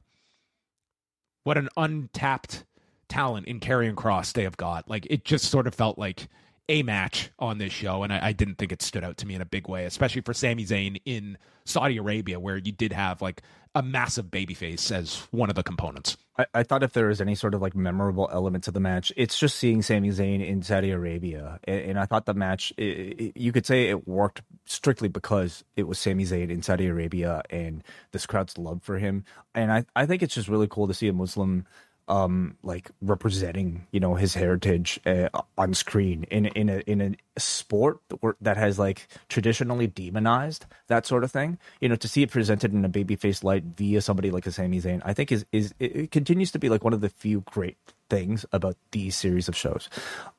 untapped talent in Karrion Kross they have got. Like, it just sort of felt like a match on this show, and I didn't think it stood out to me in a big way, especially for Sami Zayn in Saudi Arabia, where you did have like a massive babyface as one of the components. I thought if there was any sort of like memorable element to the match, it's just seeing Sami Zayn in Saudi Arabia. And I thought the match, you could say it worked strictly because it was Sami Zayn in Saudi Arabia and this crowd's love for him. And I think it's just really cool to see a Muslim like representing, you know, his heritage on screen in a sport that has like traditionally demonized that sort of thing. You know, to see it presented in a babyface light via somebody like a Sami Zayn, I think is it continues to be like one of the few great things about these series of shows.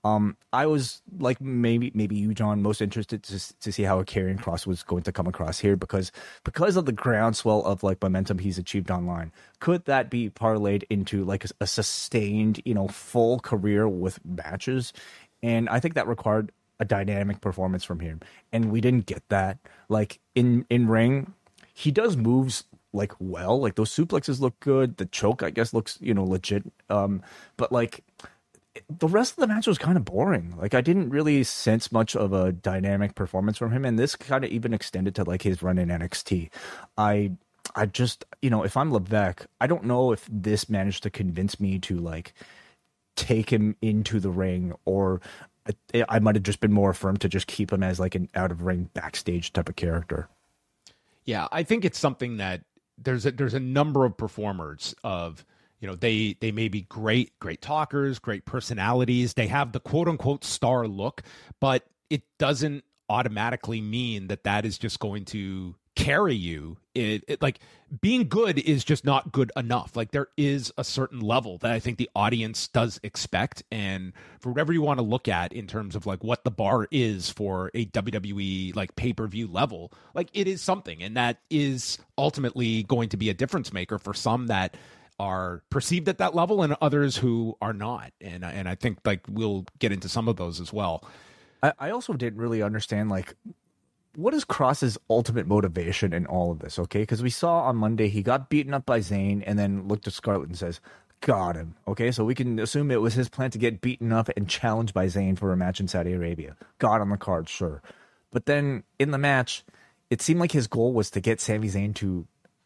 I was like maybe you, John, most interested to see how a Karrion Kross was going to come across here because of the groundswell of like momentum he's achieved online. Could that be parlayed into like a sustained, full career with matches? And I think that required a dynamic performance from him, and we didn't get that. Like in ring, he does moves like well, like those suplexes look good. The choke, I guess, looks legit. But like the rest of the match was kind of boring. Like I didn't really sense much of a dynamic performance from him, and this kind of even extended to like his run in NXT. I just, if I'm Levesque, I don't know if this managed to convince me to like take him into the ring, or I might have just been more firm to just keep him as like an out of ring backstage type of character. Yeah, I think it's something that there's a number of performers of, they may be great talkers, great personalities. They have the quote unquote star look, but it doesn't automatically mean that is just going to carry you. It like being good is just not good enough. Like there is a certain level that I think the audience does expect, and for whatever you want to look at in terms of like what the bar is for a WWE like pay-per-view level, like it is something, and that is ultimately going to be a difference maker for some that are perceived at that level and others who are not, and I think like we'll get into some of those as well. I also didn't really understand like what is Kross's ultimate motivation in all of this, okay? Because we saw on Monday he got beaten up by Zayn and then looked at Scarlett and says, got him, okay? So we can assume it was his plan to get beaten up and challenged by Zayn for a match in Saudi Arabia. Got on the card, sure. But then in the match, it seemed like his goal was to get Sami Zayn to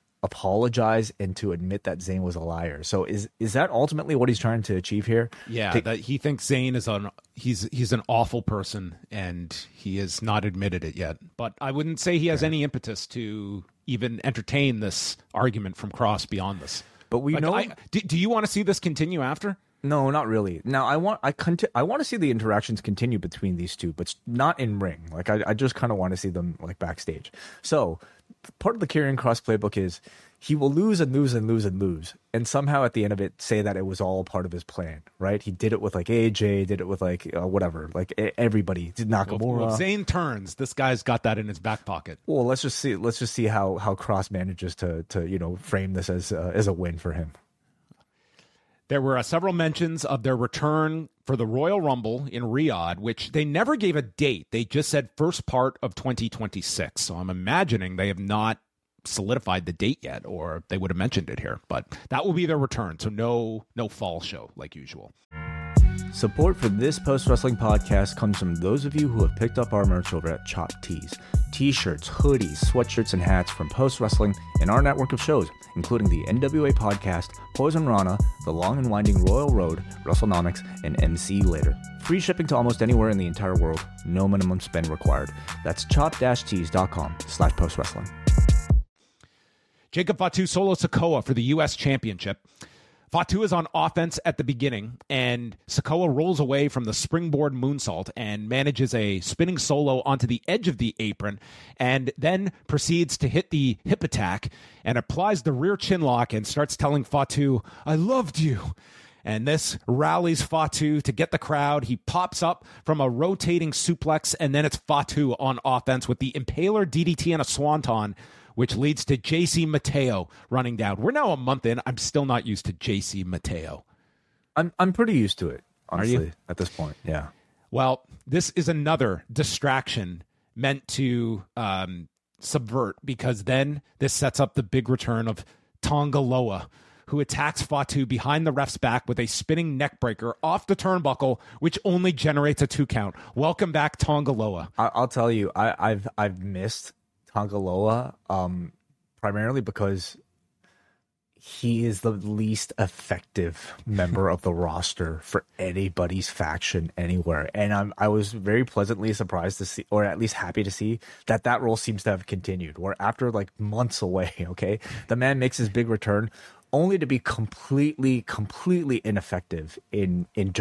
apologize and to admit that Zayn was a liar. So is that ultimately what he's trying to achieve here? Yeah, that he thinks Zayn is he's an awful person and he has not admitted it yet. But I wouldn't say he has any impetus to even entertain this argument from Kross beyond this. But we know. Do you want to see this continue after? No, not really. Now I want to see the interactions continue between these two, but not in ring. Like I just kind of want to see them like backstage. So part of the Karrion Kross playbook is he will lose and lose and lose and lose, and somehow at the end of it say that it was all part of his plan, right? He did it with like AJ, did it with like whatever, like everybody. Did Nakamura. Well, Zayn turns. This guy's got that in his back pocket. Well, let's just see how Kross manages to frame this as a win for him. There were several mentions of their return for the Royal Rumble in Riyadh, which they never gave a date. They just said first part of 2026. So I'm imagining they have not solidified the date yet, or they would have mentioned it here. But that will be their return. So no fall show like usual. Support for this post-wrestling podcast comes from those of you who have picked up our merch over at Chopped Tees. T-shirts, hoodies, sweatshirts, and hats from Post Wrestling and our network of shows, including the NWA Podcast, Poison Rana, The Long and Winding Royal Road, WrestleNomics, and MC Later. Free shipping to almost anywhere in the entire world. No minimum spend required. That's chop-tees.com/postwrestling. Jacob Fatu Solo Sikoa for the U.S. Championship. Fatu is on offense at the beginning, and Sikoa rolls away from the springboard moonsault and manages a spinning solo onto the edge of the apron, and then proceeds to hit the hip attack and applies the rear chin lock and starts telling Fatu, "I loved you." And this rallies Fatu to get the crowd. He pops up from a rotating suplex, and then it's Fatu on offense with the Impaler DDT and a Swanton, which leads to JC Mateo running down. We're now a month in. I'm still not used to JC Mateo. I'm pretty used to it, honestly, Are you? At this point. Yeah. Well, this is another distraction meant to subvert, because then this sets up the big return of Tonga Loa, who attacks Fatu behind the ref's back with a spinning neckbreaker off the turnbuckle, which only generates a 2 count. Welcome back, Tonga Loa. I'll tell you, I've missed Tonga Loa, primarily because he is the least effective member of the roster for anybody's faction anywhere. And I was very pleasantly surprised to see, or at least happy to see, that role seems to have continued, where after like months away, okay, the man makes his big return only to be completely ineffective in just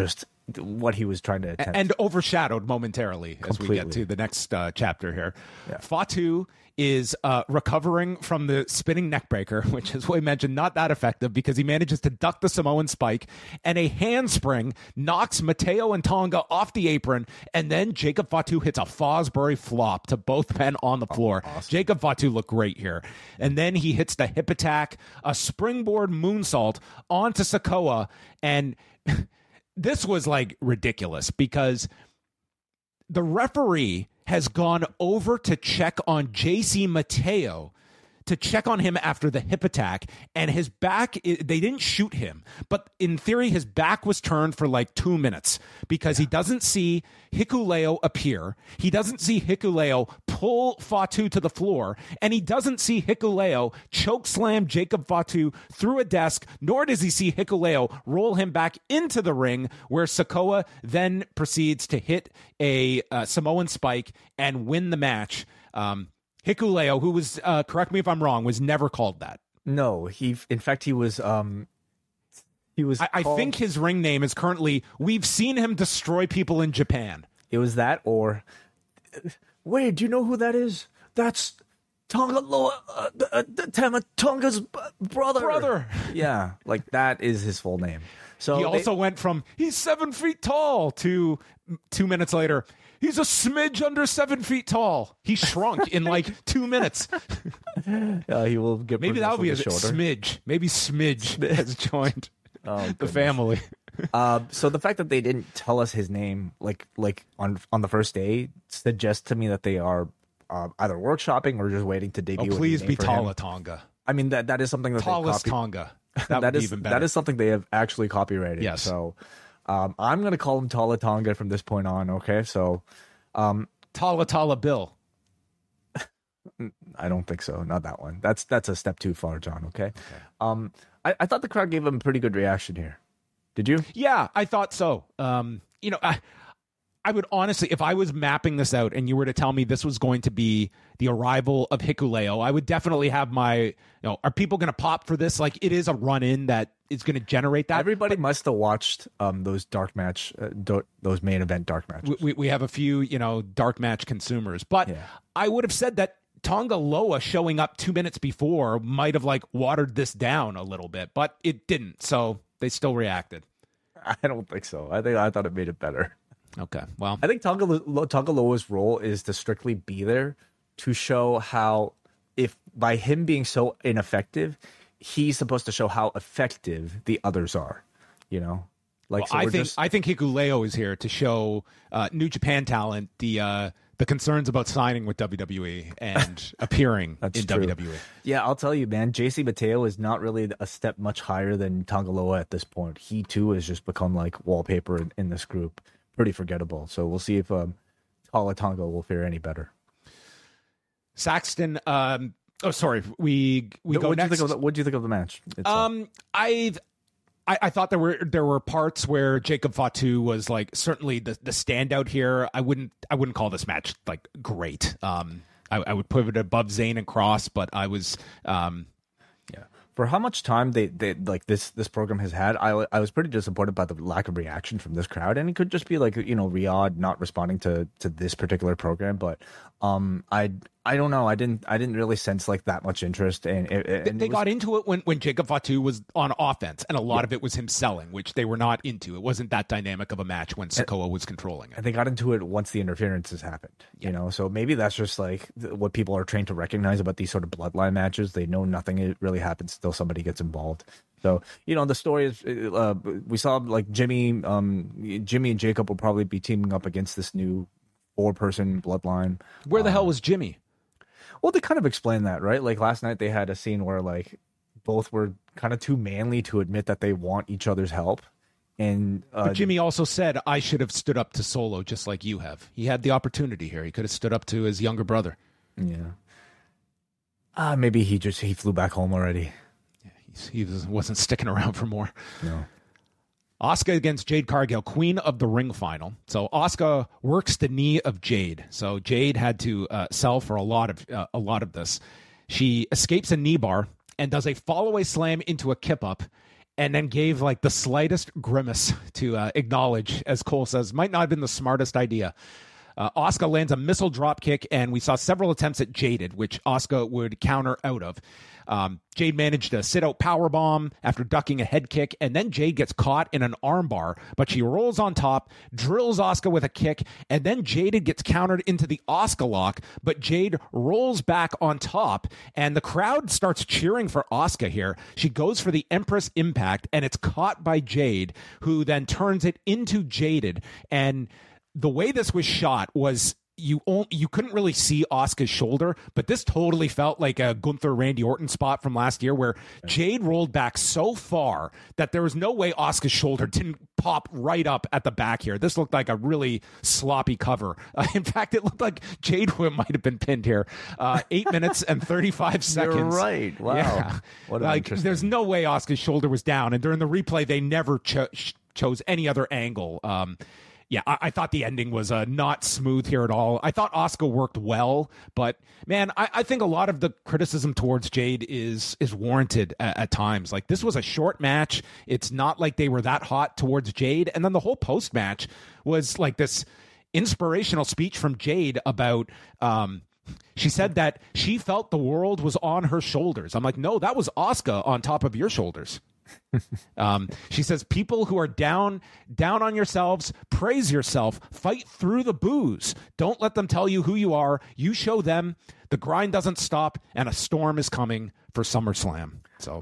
what he was trying to attempt. And overshadowed momentarily Completely. as we get to the next chapter here. Yeah. Fatu is recovering from the spinning neckbreaker, which, as we mentioned, not that effective because he manages to duck the Samoan spike, and a handspring knocks Mateo and Tonga off the apron, and then Jacob Fatu hits a Fosbury flop to both men on the floor. Awesome. Jacob Fatu looked great here. And then he hits the hip attack, a springboard moonsault onto Sikoa, and this was like ridiculous because the referee has gone over to check on JC Mateo, to check on him after the hip attack, and his back, they didn't shoot him, but in theory his back was turned for like 2 minutes because he doesn't see Hikuleo appear, he doesn't see Hikuleo pull Fatu to the floor, and he doesn't see Hikuleo choke slam Jacob Fatu through a desk, nor does he see Hikuleo roll him back into the ring, where Sikoa then proceeds to hit a Samoan spike and win the match. Hikuleo, who was, correct me if I'm wrong, was never called that. No, in fact, he was. I think his ring name is currently, we've seen him destroy people in Japan. It was that, or wait, do you know who that is? That's Tonga Loa, Tama Tonga's brother. Yeah, like that is his full name. So he also went from he's 7 feet tall to 2 minutes later, he's a smidge under 7 feet tall. He shrunk in like 2 minutes. He will get maybe that would be a shoulder. Smidge. Maybe Smidge has joined the family. So the fact that they didn't tell us his name like on the first day suggests to me that they are either workshopping or just waiting to debut. Please a be name for him. Tala Tonga. I mean that is something that Tallest they Tonga. That would be even better. That is something they have actually copyrighted. Yes. So I'm going to call him Tala Tonga from this point on. Okay. So Tala Bill. I don't think so. Not that one. That's a step too far, John. Okay. I thought the crowd gave him a pretty good reaction here. Did you? Yeah, I thought so. I would honestly, if I was mapping this out and you were to tell me this was going to be the arrival of Hikuleo, I would definitely have my, are people going to pop for this? Like, it is a run-in that is going to generate that. Everybody must have watched those dark match, those main event dark matches. We have a few, dark match consumers. But yeah. I would have said that Tonga Loa showing up 2 minutes before might have, watered this down a little bit. But it didn't, so they still reacted. I don't think so. I thought it made it better. Okay, well, I think Tonga Loa's role is to strictly be there to show how, if by him being so ineffective, he's supposed to show how effective the others are. I think Hikuleo is here to show New Japan talent the concerns about signing with WWE and appearing in true. WWE. Yeah, I'll tell you, man. JC Mateo is not really a step much higher than Tonga Loa at this point. He too has just become like wallpaper in this group. Pretty forgettable. So we'll see if Tala Tonga will fare any better. Saxton. We go next. What do you think of the match? I thought there were parts where Jacob Fatu was certainly the standout here. I wouldn't call this match great. I would put it above Zayn and Cross, but I was for how much time they this program has had, I was pretty disappointed by the lack of reaction from this crowd, and it could just be Riyadh not responding to this particular program, but I don't know. I didn't really sense that much interest, and they got into it when Jacob Fatu was on offense, and a lot of it was him selling, which they were not into. It wasn't that dynamic of a match when Sikoa was controlling it. And they got into it once the interferences happened. So maybe that's just what people are trained to recognize about these sort of bloodline matches. They know nothing really happens till somebody gets involved. So the story is we saw Jimmy and Jacob will probably be teaming up against this new 4-person bloodline. Where the hell was Jimmy? Well, they kind of explained that, right? Last night they had a scene where both were kind of too manly to admit that they want each other's help. And but Jimmy also said, I should have stood up to Solo just like you have. He had the opportunity here. He could have stood up to his younger brother. Yeah. Maybe he flew back home already. Yeah, he wasn't sticking around for more. No. Asuka against Jade Cargill, Queen of the Ring final. So Asuka works the knee of Jade. So Jade had to sell for a lot of this. She escapes a knee bar and does a fall-away slam into a kip-up and then gave like the slightest grimace to acknowledge, as Cole says, might not have been the smartest idea. Asuka lands a missile drop kick, and we saw several attempts at Jaded, which Asuka would counter out of. Jade managed to sit out powerbomb after ducking a head kick, and then Jade gets caught in an armbar, but she rolls on top, drills Asuka with a kick, and then Jaded gets countered into the Asuka lock, but Jade rolls back on top, and the crowd starts cheering for Asuka here. She goes for the Empress Impact, and it's caught by Jade, who then turns it into Jaded, and the way this was shot was you couldn't really see Asuka's shoulder, but this totally felt like a Gunther Randy Orton spot from last year where Jade rolled back so far that there was no way Asuka's shoulder didn't pop right up at the back here. This looked like a really sloppy cover. In fact, it looked like Jade might have been pinned here. 8 minutes and 35 seconds. You're right. Wow. Yeah. Like, there's no way Asuka's shoulder was down, and during the replay, they never chose any other angle. Yeah, I thought the ending was not smooth here at all. I thought Asuka worked well, but man, I think a lot of the criticism towards Jade is warranted at times. Like, this was a short match. It's not like they were that hot towards Jade. And then the whole post-match was like this inspirational speech from Jade about... she said that she felt the world was on her shoulders. I'm like, no, that was Asuka on top of your shoulders. She says, people who are down on yourselves, praise yourself, fight through the boos. Don't let them tell you who you are. You show them. The grind doesn't stop, and a storm is coming for SummerSlam.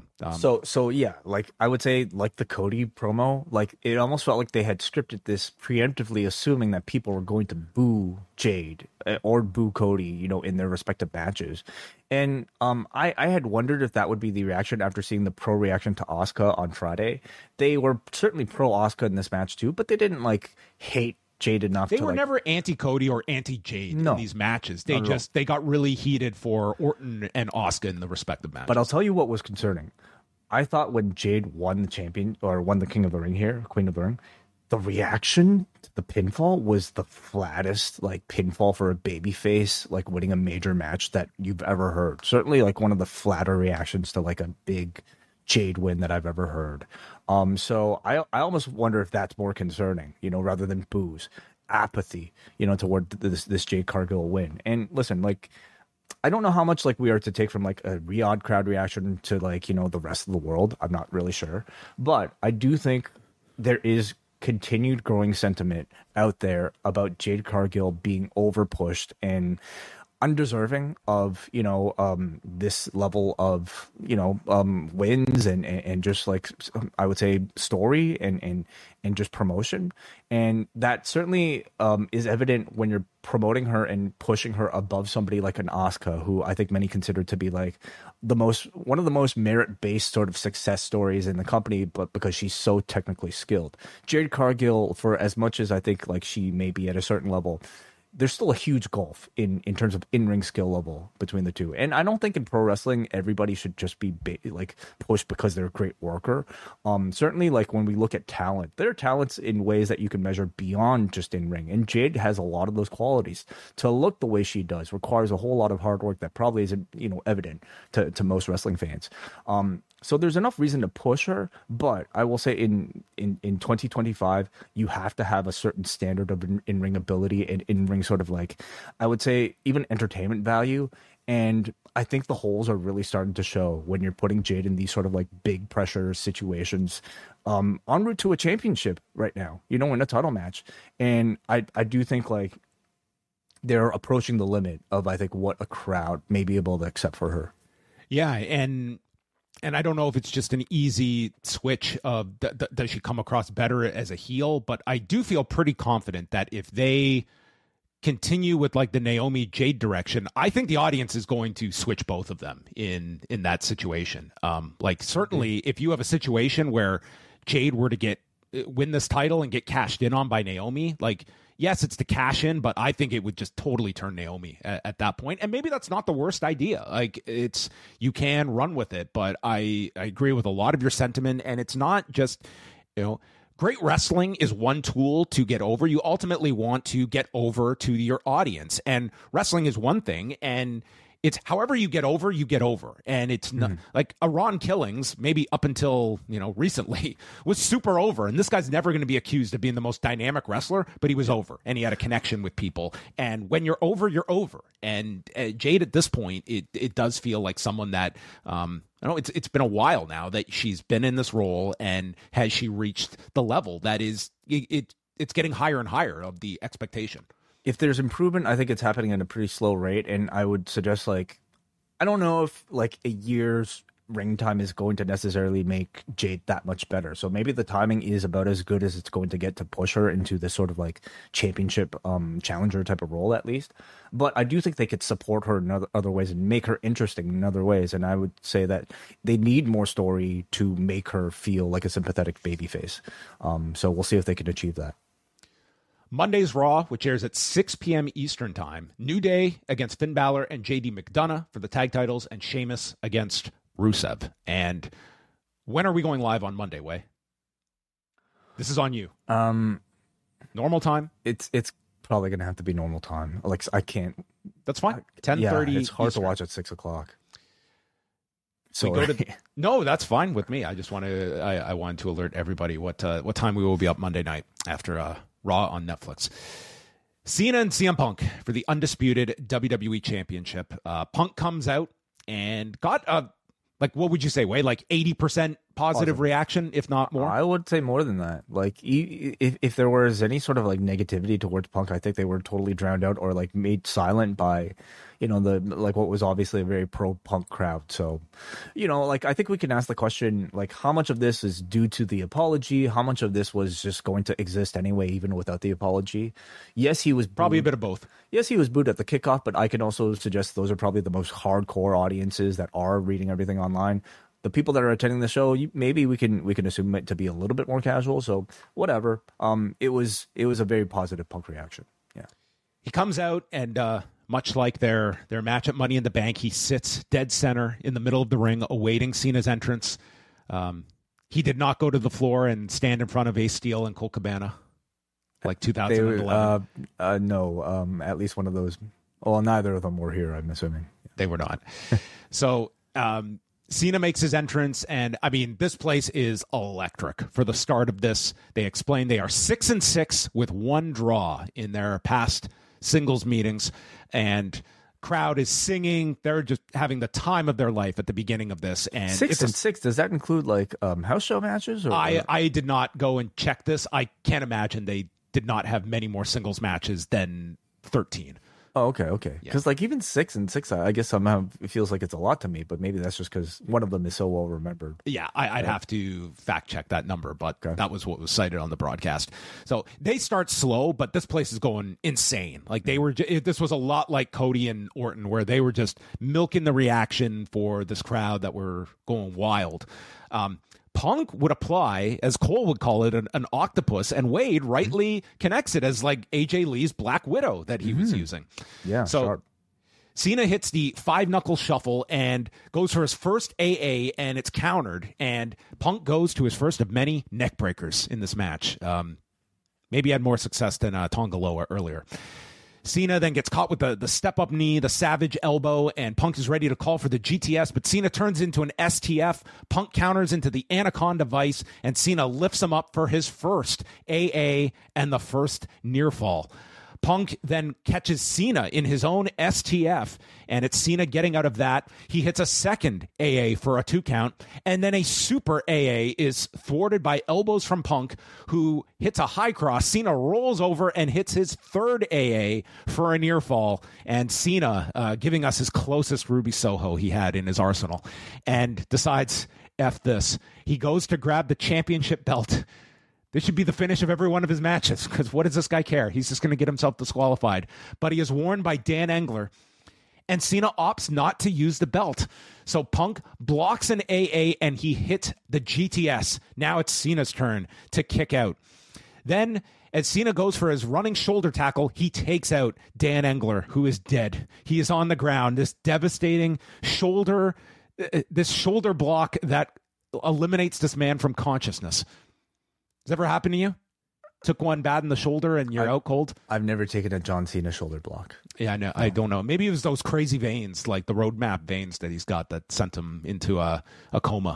So yeah, like I would say, like the Cody promo, like it almost felt like they had scripted this preemptively, assuming that people were going to boo Jade or boo Cody, you know, in their respective matches. And I had wondered if that would be the reaction after seeing the pro reaction to Asuka on Friday. They were certainly pro Asuka in this match too, but they didn't like hate Jade enough. They were never anti-Cody or anti-Jade in these matches. They got really heated for Orton and Asuka in the respective matches. But I'll tell you what was concerning. I thought when Jade won the King of the Ring here, Queen of the Ring, the reaction to the pinfall was the flattest like pinfall for a babyface like winning a major match that you've ever heard. Certainly like one of the flatter reactions to like a big Jade win that I've ever heard. So I almost wonder if that's more concerning, you know, rather than boos, apathy, you know, toward this Jade Cargill win. And listen, like, I don't know how much like we are to take from like a Riyadh crowd reaction to like, you know, the rest of the world. I'm not really sure, but I do think there is continued growing sentiment out there about Jade Cargill being over pushed and undeserving of, you know, this level of, you know, wins and just like I would say story and just promotion. And that certainly is evident when you're promoting her and pushing her above somebody like an Asuka, who I think many consider to be like one of the most merit-based sort of success stories in the company, but because she's so technically skilled. Jade Cargill, for as much as I think like she may be at a certain level, there's still a huge gulf in terms of in-ring skill level between the two. And I don't think in pro wrestling, everybody should just be like pushed because they're a great worker. Certainly like when we look at talent, there are talents in ways that you can measure beyond just in-ring. And Jade has a lot of those qualities. To look the way she does requires a whole lot of hard work that probably isn't, you know, evident to most wrestling fans. So there's enough reason to push her, but I will say in 2025, you have to have a certain standard of in-ring ability and in-ring sort of like, I would say even entertainment value. And I think the holes are really starting to show when you're putting Jade in these sort of like big pressure situations en route to a championship right now, you know, in a title match. And I do think like they're approaching the limit of, I think, what a crowd may be able to accept for her. Yeah. And I don't know if it's just an easy switch of does she come across better as a heel, but I do feel pretty confident that if they continue with like the Naomi Jade direction, I think the audience is going to switch both of them in that situation. Like certainly if you have a situation where Jade were to win this title and get cashed in on by Naomi, like, yes, it's the cash in, but I think it would just totally turn Naomi at that point. And maybe that's not the worst idea. Like you can run with it, but I agree with a lot of your sentiment. And it's not just, you know, great wrestling is one tool to get over. You ultimately want to get over to your audience, and wrestling is one thing. And it's however you get over, and it's not like a Ron Killings, maybe up until recently, was super over, and this guy's never going to be accused of being the most dynamic wrestler, but he was over, and he had a connection with people. And when you're over, you're over. And Jade, at this point, it does feel like someone that I know it's been a while now that she's been in this role, and has she reached the level that is it's getting higher and higher of the expectation. If there's improvement, I think it's happening at a pretty slow rate, and I would suggest, like, I don't know if like a year's ring time is going to necessarily make Jade that much better. So maybe the timing is about as good as it's going to get to push her into this sort of like championship challenger type of role, at least. But I do think they could support her in other ways and make her interesting in other ways. And I would say that they need more story to make her feel like a sympathetic babyface. So we'll see if they can achieve that. Monday's Raw, which airs at 6 p.m. Eastern Time. New Day against Finn Balor and JD McDonough for the tag titles, and Sheamus against Rusev. And when are we going live on Monday, Way? This is on you. Normal time? It's probably going to have to be normal time. Like, I can't. That's fine. 10:30. Yeah, it's hard Eastern. to watch at 6 o'clock. So no, that's fine with me. I just I wanted to alert everybody what time we will be up Monday night after Raw on Netflix. Cena and CM Punk for the undisputed WWE Championship. Punk comes out and got like, what would you say, Way? Like 80% positive reaction, if not more? I would say more than that. Like, if there was any sort of like negativity towards Punk, I think they were totally drowned out or like made silent by, what was obviously a very pro-Punk crowd. So, like, I think we can ask the question, like, how much of this is due to the apology? How much of this was just going to exist anyway, even without the apology? Yes, he was probably a bit of both. Yes, he was booed at the kickoff, but I can also suggest those are probably the most hardcore audiences that are reading everything online. The people that are attending the show, maybe we can assume it to be a little bit more casual. So whatever. It was a very positive Punk reaction. Yeah. He comes out and much like their match at Money in the Bank, he sits dead center in the middle of the ring, awaiting Cena's entrance. He did not go to the floor and stand in front of Ace Steel and Colt Cabana like 2011. No, at least one of those. Well, neither of them were here, I'm assuming. They were not. So Cena makes his entrance, and I mean, this place is electric for the start of this. They explain they are 6-6 with one draw in their past singles meetings, and crowd is singing. They're just having the time of their life at the beginning of this. And 6-6, does that include like house show matches? Or I did not go and check this. I can't imagine they did not have many more singles matches than 13. Oh, okay. Because like even 6-6, I guess somehow it feels like it's a lot to me, but maybe that's just because one of them is so well remembered. Yeah, I'd have to fact check that number, but that was what was cited on the broadcast. So they start slow, but this place is going insane. Like this was a lot like Cody and Orton, where they were just milking the reaction for this crowd that were going wild. Punk would apply, as Cole would call it, an octopus, and Wade rightly connects it as like AJ Lee's Black Widow that he was using. Yeah, so sharp. Cena hits the 5-knuckle shuffle and goes for his first AA, and it's countered, and Punk goes to his first of many neck breakers in this match. Maybe had more success than Tonga Loa earlier. Cena then gets caught with the step-up knee, the savage elbow, and Punk is ready to call for the GTS, but Cena turns into an STF. Punk counters into the Anaconda Vice, and Cena lifts him up for his first AA and the first near fall. Punk then catches Cena in his own STF, and it's Cena getting out of that. He hits a second AA for a 2 count, and then a super AA is thwarted by elbows from Punk, who hits a high cross. Cena rolls over and hits his third AA for a near fall, and Cena giving us his closest Ruby Soho he had in his arsenal, and decides, F this. He goes to grab the championship belt. This should be the finish of every one of his matches, because what does this guy care? He's just going to get himself disqualified. But he is warned by Dan Engler, and Cena opts not to use the belt. So Punk blocks an AA, and he hits the GTS. Now it's Cena's turn to kick out. Then, as Cena goes for his running shoulder tackle, he takes out Dan Engler, who is dead. He is on the ground. This devastating shoulder block that eliminates this man from consciousness. Has ever happened to you? took one bad in the shoulder and you're out cold. I've never taken a John Cena shoulder block. Yeah, I know. I don't know. Maybe it was those crazy veins, like the roadmap veins that he's got that sent him into a coma.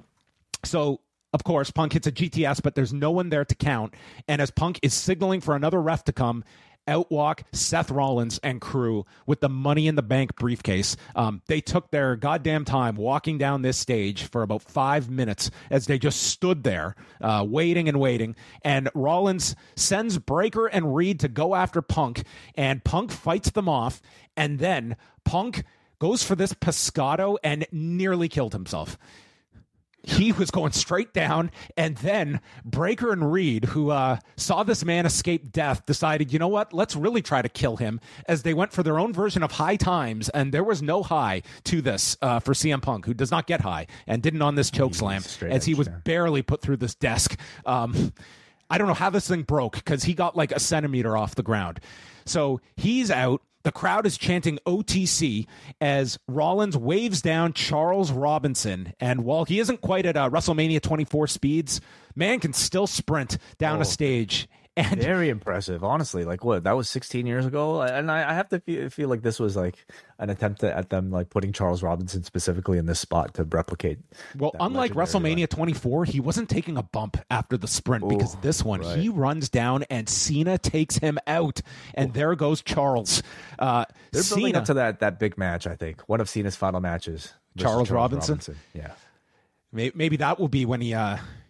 So, of course, Punk hits a GTS, but there's no one there to count. And as Punk is signaling for another ref to come, out walk Seth Rollins and crew with the Money in the Bank briefcase. They took their goddamn time walking down this stage for about 5 minutes as they just stood there waiting and waiting. And Rollins sends Breakker and Reed to go after Punk, and Punk fights them off. And then Punk goes for this pescado and nearly killed himself. He was going straight down, and then Breakker and Reed, who saw this man escape death, decided, you know what, let's really try to kill him, as they went for their own version of high times, and there was no high to this for CM Punk, who does not get high, and didn't on this choke slam, as he was barely put through this desk. I don't know how this thing broke, because he got like a centimeter off the ground. So he's out. The crowd is chanting OTC as Rollins waves down Charles Robinson. And while he isn't quite at WrestleMania 24 speeds, man can still sprint down a stage. And very impressive, honestly. Like, what, that was 16 years ago? And I have to feel like this was like an attempt at them like putting Charles Robinson specifically in this spot to replicate. Well, unlike WrestleMania 24, he wasn't taking a bump after the sprint, because this one, he runs down and Cena takes him out. And there goes Charles. They're building up to that big match, I think. One of Cena's final matches. Charles Robinson? Yeah. Maybe that will be when he...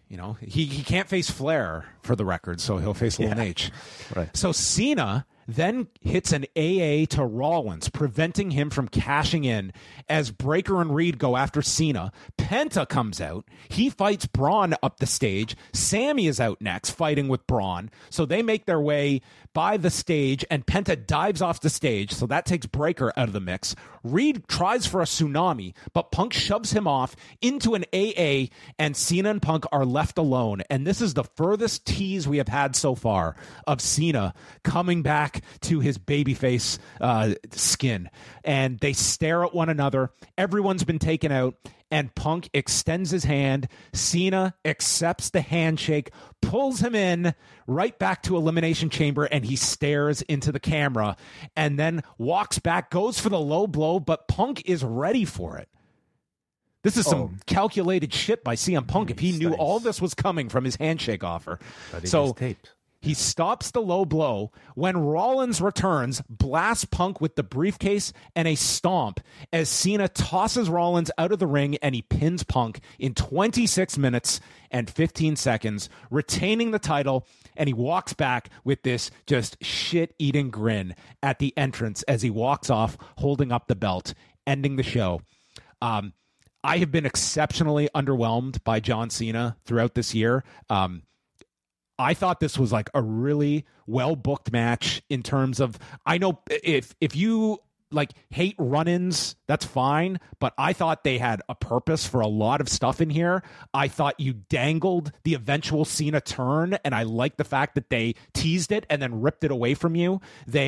he can't face Flair, for the record, so he'll face Lil H. Right. So Cena then hits an AA to Rollins, preventing him from cashing in as Breakker and Reed go after Cena. Penta comes out. He fights Braun up the stage. Sammy is out next, fighting with Braun. So they make their way by the stage, and Penta dives off the stage, so that takes Breakker out of the mix. Reed tries for a tsunami, but Punk shoves him off into an AA, and Cena and Punk are left alone. And this is the furthest tease we have had so far of Cena coming back to his babyface skin. And they stare at one another. Everyone's been taken out, and Punk extends his hand. Cena accepts the handshake, pulls him in right back to Elimination Chamber, and he stares into the camera and then walks back, goes for the low blow, but Punk is ready for it. This is some calculated shit by CM Punk if he knew all this was coming from his handshake offer. So he stops the low blow. When Rollins returns, blasts Punk with the briefcase and a stomp as Cena tosses Rollins out of the ring, and he pins Punk in 26 minutes and 15 seconds, retaining the title. And he walks back with this just shit-eating grin at the entrance as he walks off holding up the belt, ending the show. I have been exceptionally underwhelmed by John Cena throughout this year. I thought this was like a really well-booked match in terms of, I know if you like hate run-ins, that's fine, but I thought they had a purpose for a lot of stuff in here. I thought you dangled the eventual Cena turn, and I like the fact that they teased it and then ripped it away from you.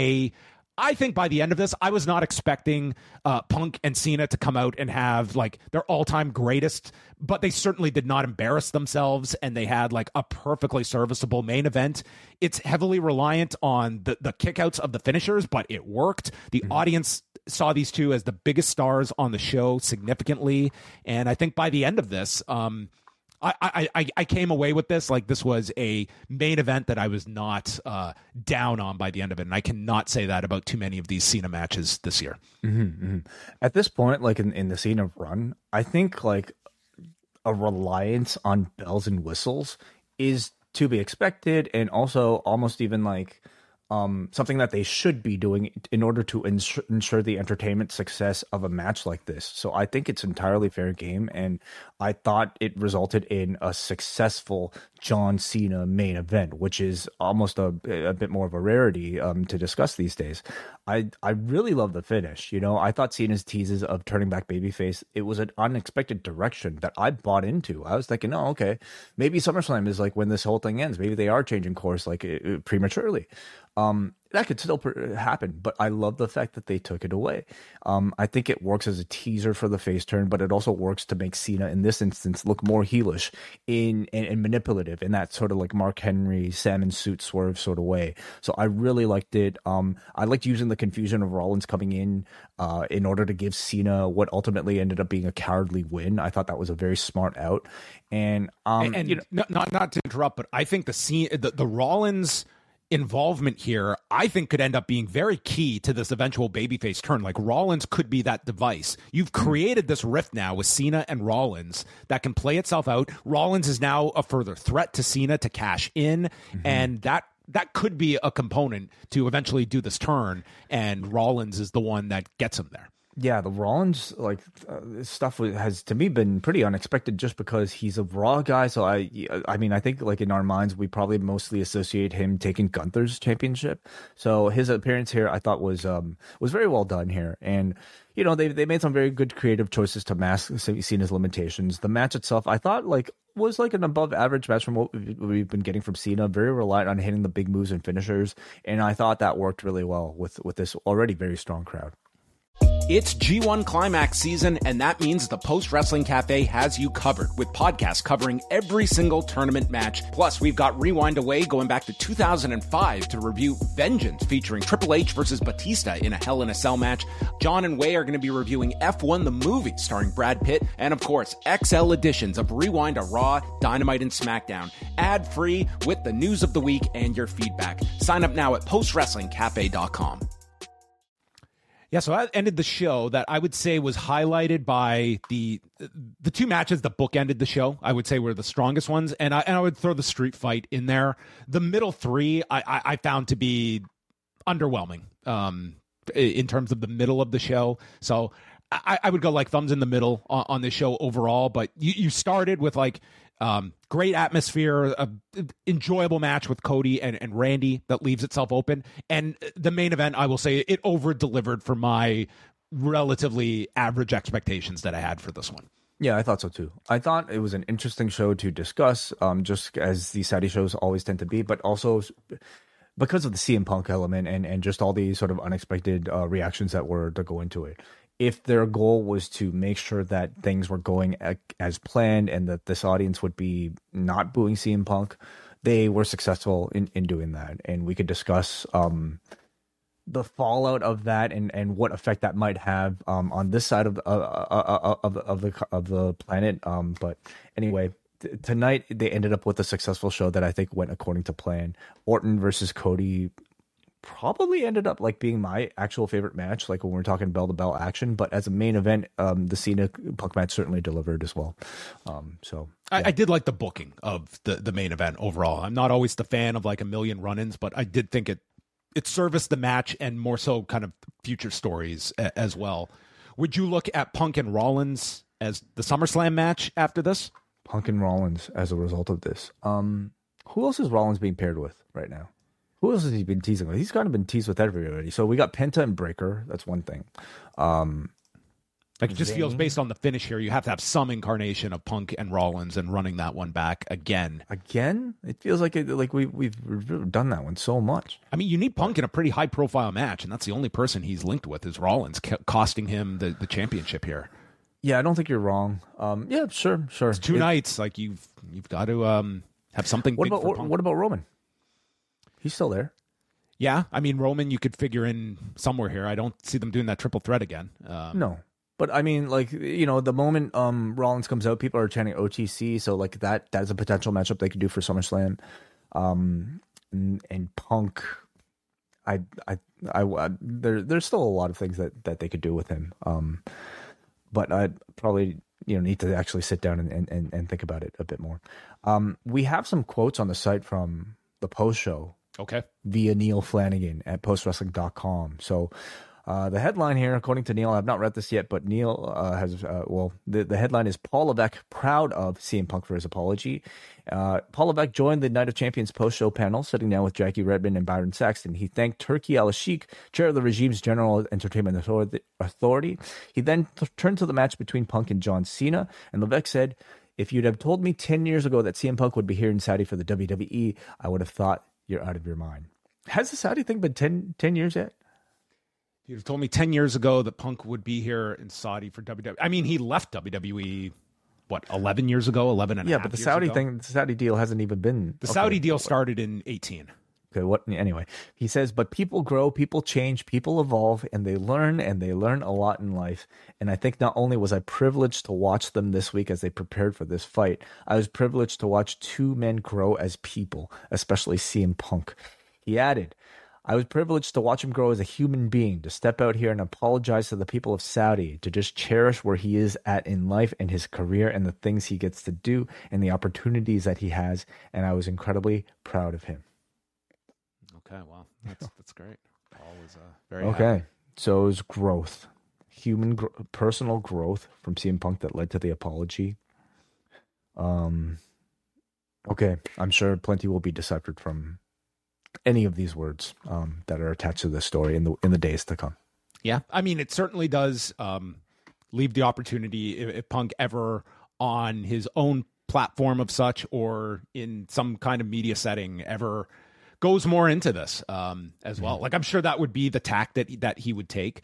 I think by the end of this, I was not expecting Punk and Cena to come out and have like their all-time greatest, but they certainly did not embarrass themselves, and they had like a perfectly serviceable main event. It's heavily reliant on the kickouts of the finishers, but it worked. The audience saw these two as the biggest stars on the show significantly, and I think by the end of this, I came away with this like this was a main event that I was not down on by the end of it, and I cannot say that about too many of these Cena matches this year. At this point, like in the Cena run, I think like a reliance on bells and whistles is to be expected, and also almost even like something that they should be doing in order to ensure the entertainment success of a match like this. So I think it's entirely fair game, and I thought it resulted in a successful John Cena main event, which is almost a bit more of a rarity to discuss these days. I really love the finish. You know, I thought Cena's teases of turning back babyface, it was an unexpected direction that I bought into. I was thinking, oh, okay, maybe SummerSlam is like when this whole thing ends. Maybe they are changing course like prematurely. That could still happen, but I love the fact that they took it away. I think it works as a teaser for the face turn, but it also works to make Cena in this instance look more heelish and manipulative in that sort of like Mark Henry salmon suit swerve sort of way. So I really liked it. I liked using the confusion of Rollins coming in order to give Cena what ultimately ended up being a cowardly win. I thought that was a very smart out. And you know, not to interrupt, but I think the Rollins involvement here, I think, could end up being very key to this eventual babyface turn. Like, Rollins could be that device. You've created this rift now with Cena and Rollins that can play itself out. Rollins is now a further threat to Cena to cash in, and that could be a component to eventually do this turn, and Rollins is the one that gets him there. Yeah, the Rollins stuff has to me been pretty unexpected, just because he's a Raw guy. So I mean, I think like in our minds we probably mostly associate him taking Gunther's championship. So his appearance here I thought was very well done here, and you know they made some very good creative choices to mask Cena's limitations. The match itself I thought was like an above average match from what we've been getting from Cena, very reliant on hitting the big moves and finishers, and I thought that worked really well with this already very strong crowd. It's G1 Climax season, and that means the Post Wrestling Cafe has you covered with podcasts covering every single tournament match. Plus, we've got Rewind Away going back to 2005 to review Vengeance featuring Triple H versus Batista in a Hell in a Cell match. John and Way are going to be reviewing F1 the movie starring Brad Pitt, and of course, XL editions of Rewind to Raw, Dynamite, and SmackDown. Ad-free with the news of the week and your feedback. Sign up now at postwrestlingcafe.com. Yeah, so that ended the show that I would say was highlighted by the two matches that bookended the show. I would say were the strongest ones, and I would throw the street fight in there. The middle three I found to be underwhelming in terms of the middle of the show. So I would go like thumbs in the middle on this show overall. But you started with like great atmosphere, enjoyable match with Cody and Randy that leaves itself open. And the main event, I will say, it over-delivered for my relatively average expectations that I had for this one. Yeah, I thought so too. I thought it was an interesting show to discuss, just as these Saudi shows always tend to be, but also because of the CM Punk element and just all the sort of unexpected reactions that were to go into it. If their goal was to make sure that things were going as planned and that this audience would be not booing CM Punk, they were successful in doing that. And we could discuss the fallout of that and what effect that might have on this side of the planet. But anyway, tonight they ended up with a successful show that I think went according to plan. Orton versus Cody probably ended up like being my actual favorite match, like when we're talking bell to bell action, but as a main event, the Cena Punk match certainly delivered as well. So yeah. I did like the booking of the main event overall. I'm not always the fan of like a million run-ins, but I did think it serviced the match and more so kind of future stories as well. Would you look at Punk and Rollins as the SummerSlam match after this? Punk and Rollins as a result of this. Who else is Rollins being paired with right now? Who else has he been teasing with? He's kind of been teased with everybody. So we got Penta and Breaker. That's one thing. Like, it just feels based on the finish here, you have to have some incarnation of Punk and Rollins and running that one back again. Again? It feels like we've done that one so much. I mean, you need Punk in a pretty high profile match, and that's the only person he's linked with is Rollins, costing him the championship here. Yeah, I don't think you're wrong. Yeah, sure. It's two nights. Like, you've got to have something big for Punk. What about Roman? He's still there. Yeah, I mean, Roman, you could figure in somewhere here. I don't see them doing that triple threat again. No. But I mean, like, you know, the moment Rollins comes out, people are chanting OTC, so like that's a potential matchup they could do for SummerSlam. And Punk, there's still a lot of things that they could do with him. But I probably need to actually sit down and think about it a bit more. We have some quotes on the site from the post show. Okay. Via Neil Flanagan at postwrestling.com. So the headline here, according to Neil, I've not read this yet, but Neil has, the headline is Paul Levesque proud of CM Punk for his apology. Paul Levesque joined the Night of Champions post-show panel, sitting down with Jackie Redmond and Byron Saxton. He thanked Turki Al-Sheikh, chair of the regime's General Entertainment Authority. He then turned to the match between Punk and John Cena, and Levesque said, "If you'd have told me 10 years ago that CM Punk would be here in Saudi for the WWE, I would have thought you're out of your mind." Has the Saudi thing been 10 years yet? You'd have told me 10 years ago that Punk would be here in Saudi for WWE. I mean, he left WWE, 11 years ago, 11 and a half Yeah, but the years Saudi ago? thing, the Saudi deal hasn't even been... The Saudi deal started in 18. Okay, anyway, he says, but people grow, people change, people evolve, and they learn a lot in life. And I think not only was I privileged to watch them this week as they prepared for this fight, I was privileged to watch two men grow as people, especially CM Punk. He added, I was privileged to watch him grow as a human being, to step out here and apologize to the people of Saudi, to just cherish where he is at in life and his career and the things he gets to do and the opportunities that he has. And I was incredibly proud of him. Okay, well, that's great. Paul was very Okay, happy. so it was growth, personal growth from CM Punk that led to the apology. Okay, I'm sure plenty will be deciphered from any of these words that are attached to this story in the days to come. Yeah, I mean, it certainly does leave the opportunity if Punk ever on his own platform of such or in some kind of media setting ever goes more into this as well. Like, I'm sure that would be the tack that he would take.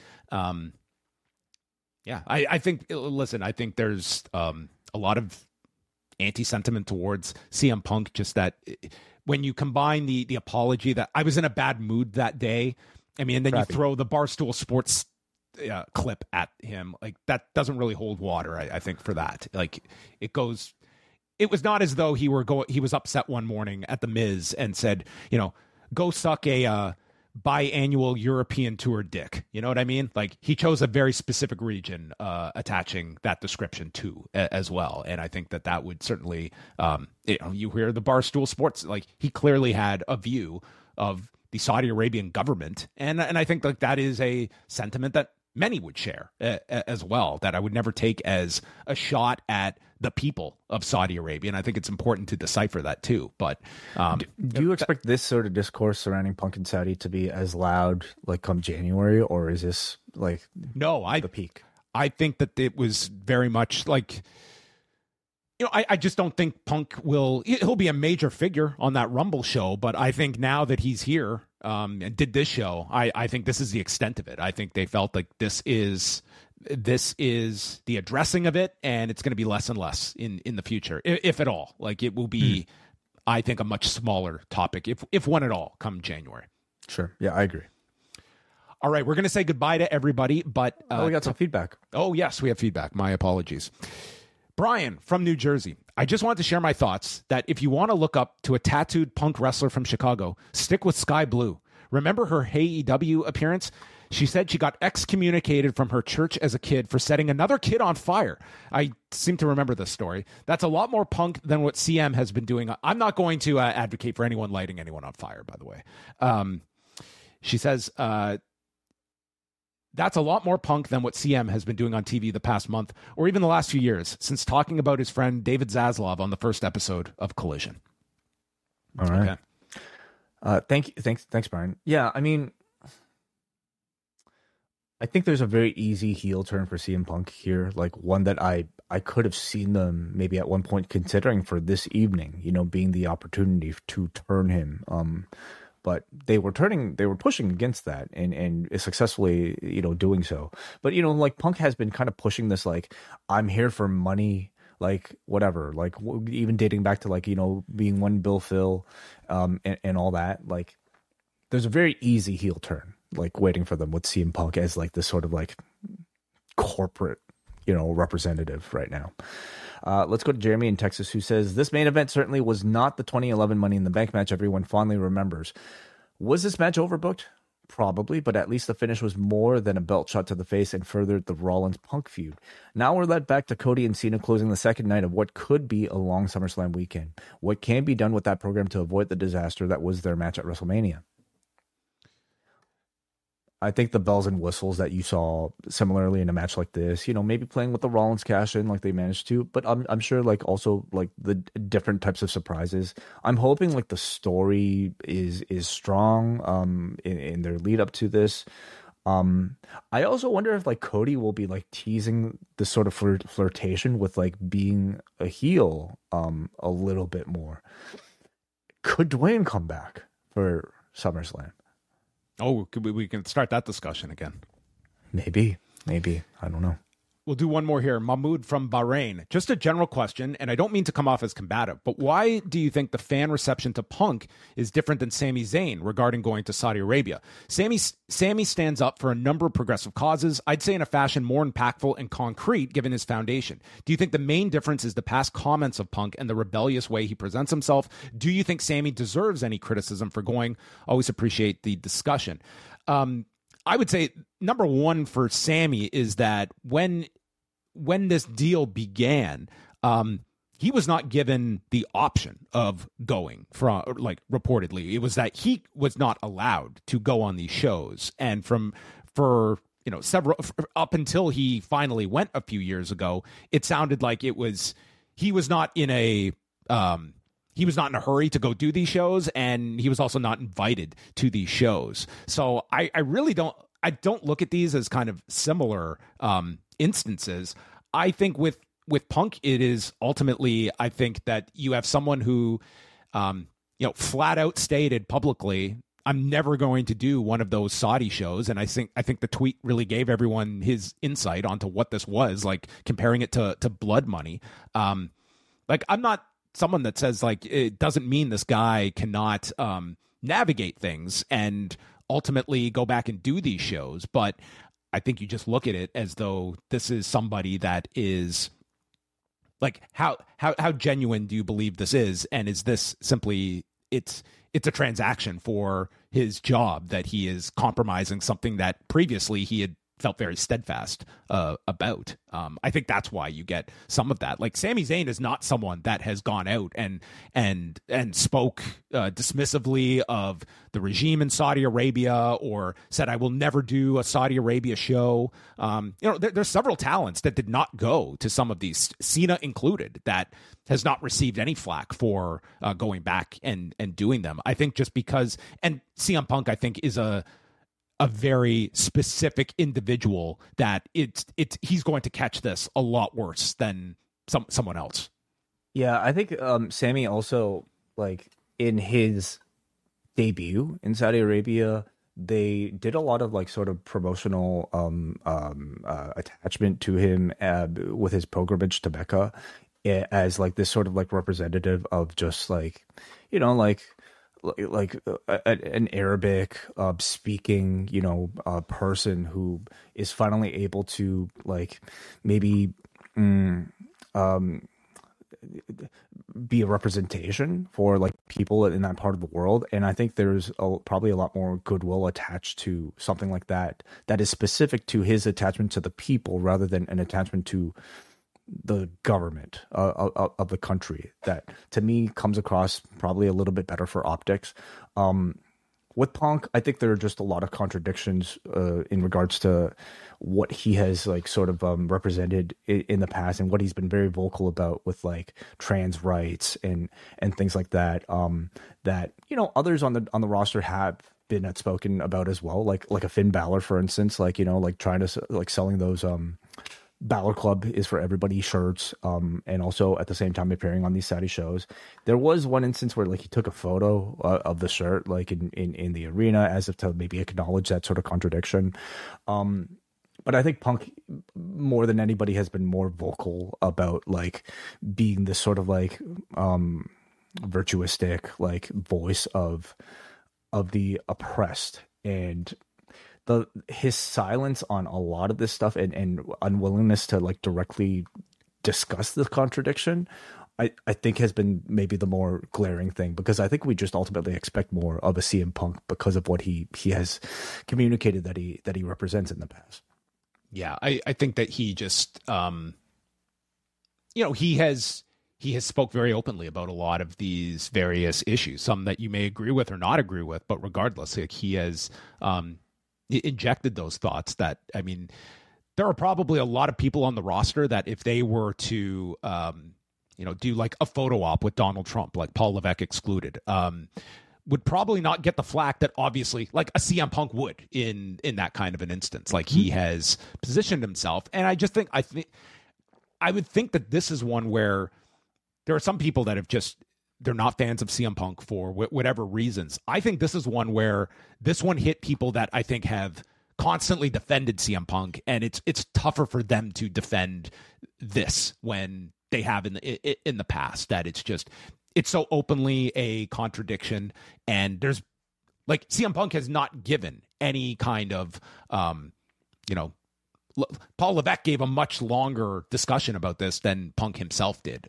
Yeah, I think, listen, I think there's a lot of anti-sentiment towards CM Punk, just that when you combine the apology that I was in a bad mood that day, I mean, and then you throw the Barstool Sports clip at him, like, that doesn't really hold water, I think, for that. Like, it was not as though he was upset one morning at the Miz and said, go suck a biannual European tour dick. You know what I mean? Like, he chose a very specific region attaching that description to as well. And I think that would certainly, you hear the Barstool Sports, like, he clearly had a view of the Saudi Arabian government. And I think like that is a sentiment that many would share as well, that I would never take as a shot at the people of Saudi Arabia. And I think it's important to decipher that too. But do you expect this sort of discourse surrounding Punk and Saudi to be as loud like come January, or is this like the peak? I think that it was very much like, I just don't think Punk he'll be a major figure on that Rumble show, but I think now that he's here and did this show, I think this is the extent of it. I think they felt like this is the addressing of it, and it's going to be less and less in the future, if at all. Like, it will be, I think, a much smaller topic, if one at all, come January. Sure. Yeah, I agree. All right, we're going to say goodbye to everybody, but... we got some feedback. Oh, yes, we have feedback. My apologies. Brian from New Jersey. I just wanted to share my thoughts that if you want to look up to a tattooed Punk wrestler from Chicago, stick with Sky Blue. Remember her AEW appearance? She said she got excommunicated from her church as a kid for setting another kid on fire. I seem to remember this story. That's a lot more Punk than what CM has been doing. I'm not going to advocate for anyone lighting anyone on fire, by the way. She says... that's a lot more Punk than what CM has been doing on TV the past month, or even the last few years, since talking about his friend David Zaslav on the first episode of Collision. All right. Okay. Thanks, Brian. Yeah, I mean, I think there's a very easy heel turn for CM Punk here, like one that I could have seen them maybe at one point considering for this evening, being the opportunity to turn him. But they were pushing against that and successfully, doing so. But, like Punk has been kind of pushing this, like, I'm here for money, like whatever, like even dating back to like, being one Bill Phil and all that. Like, there's a very easy heel turn, like waiting for them with CM Punk as like this sort of like corporate, representative right now. Let's go to Jeremy in Texas, who says, this main event certainly was not the 2011 Money in the Bank match everyone fondly remembers. Was this match overbooked? Probably, but at least the finish was more than a belt shot to the face and furthered the Rollins-Punk feud. Now we're led back to Cody and Cena closing the second night of what could be a long SummerSlam weekend. What can be done with that program to avoid the disaster that was their match at WrestleMania? I think the bells and whistles that you saw similarly in a match like this, maybe playing with the Rollins cash in like they managed to, but I'm sure like also like the different types of surprises. I'm hoping like the story is strong in their lead up to this. I also wonder if like Cody will be like teasing this sort of flirtation with like being a heel a little bit more. Could Dwayne come back for SummerSlam. Oh, we can start that discussion again. Maybe. I don't know. We'll do one more here. Mahmoud from Bahrain. Just a general question, and I don't mean to come off as combative, but why do you think the fan reception to Punk is different than Sami Zayn regarding going to Saudi Arabia? Sami stands up for a number of progressive causes, I'd say in a fashion more impactful and concrete given his foundation. Do you think the main difference is the past comments of Punk and the rebellious way he presents himself? Do you think Sami deserves any criticism for going? Always appreciate the discussion. I would say number one for Sami is that when this deal began, he was not given the option of going from, like, reportedly. It was that he was not allowed to go on these shows. And for several, up until he finally went a few years ago, it sounded like he was not in a hurry to go do these shows, and he was also not invited to these shows. So I really don't look at these as kind of similar instances. I think with Punk, it is ultimately, I think that you have someone who, flat out stated publicly, I'm never going to do one of those Saudi shows. And I think the tweet really gave everyone his insight onto what this was, like comparing it to blood money. I'm not someone that says, like, it doesn't mean this guy cannot navigate things and ultimately go back and do these shows. But I think you just look at it as though this is somebody that is, like, how genuine do you believe this is? And is this simply, it's a transaction for his job that he is compromising something that previously he had felt very steadfast about. I think that's why you get some of that. Like, Sami Zayn is not someone that has gone out and spoke dismissively of the regime in Saudi Arabia or said, I will never do a Saudi Arabia show. There's several talents that did not go to some of these, Cena included, that has not received any flack for going back and doing them. I think just because, and CM Punk, I think, is a very specific individual that he's going to catch this a lot worse than someone else. Yeah, I think Sami also, like, in his debut in Saudi Arabia, they did a lot of, like, sort of promotional attachment to him with his pilgrimage to Mecca as, like, this sort of, like, representative of just, like, an Arabic speaking, person who is finally able to, like, maybe be a representation for, like, people in that part of the world. And I think there's probably a lot more goodwill attached to something like that is specific to his attachment to the people rather than an attachment to the government of the country, that to me comes across probably a little bit better for optics. With Punk, I think there are just a lot of contradictions in regards to what he has, like, sort of represented in the past and what he's been very vocal about with, like, trans rights and things like that. That others on the roster have been outspoken about as well, like a Finn Balor, for instance, like trying to, like, selling those Balor Club is for everybody shirts, and also at the same time appearing on these Saudi shows. There was one instance where, like, he took a photo of the shirt, like, in the arena, as if to maybe acknowledge that sort of contradiction. But I think Punk, more than anybody, has been more vocal about, like, being this sort of, like, virtuistic, like, voice of the oppressed. And his silence on a lot of this stuff and unwillingness to, like, directly discuss the contradiction, I think has been maybe the more glaring thing, because I think we just ultimately expect more of a CM Punk because of what he has communicated that he represents in the past. Yeah, I think that he just he has spoke very openly about a lot of these various issues, some that you may agree with or not agree with, but regardless, like, he has injected those thoughts that, I mean, there are probably a lot of people on the roster that if they were to, do, like, a photo op with Donald Trump, like Paul Levesque excluded, would probably not get the flack that obviously, like, a CM Punk would in that kind of an instance. Like, he has positioned himself. And I would think that this is one where there are some people that have just they're not fans of CM Punk for whatever reasons. I think this is one where this one hit people that I think have constantly defended CM Punk, and it's tougher for them to defend this when they have in the past. That it's so openly a contradiction, and there's like CM Punk has not given any kind of Paul Levesque gave a much longer discussion about this than Punk himself did.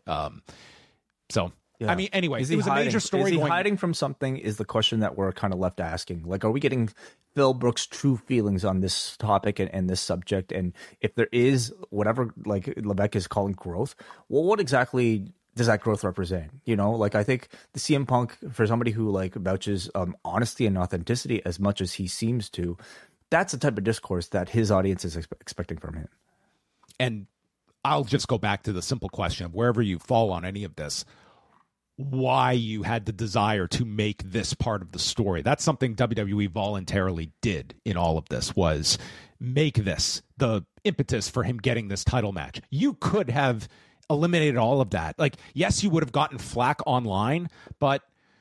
Yeah. I mean, anyway, it was a major story. Is he hiding from something is the question that we're kind of left asking. Like, are we getting Phil Brooks' true feelings on this topic and this subject? And if there is whatever, like Levesque is calling growth, well, what exactly does that growth represent? Like, I think the CM Punk, for somebody who like vouches honesty and authenticity as much as he seems to, that's the type of discourse that his audience is expecting from him. And I'll just go back to the simple question of wherever you fall on any of this, why you had the desire to make this part of the story. That's something WWE voluntarily did in all of this, was make this the impetus for him getting this title match. You could have eliminated all of that. Like, yes, you would have gotten flack online, but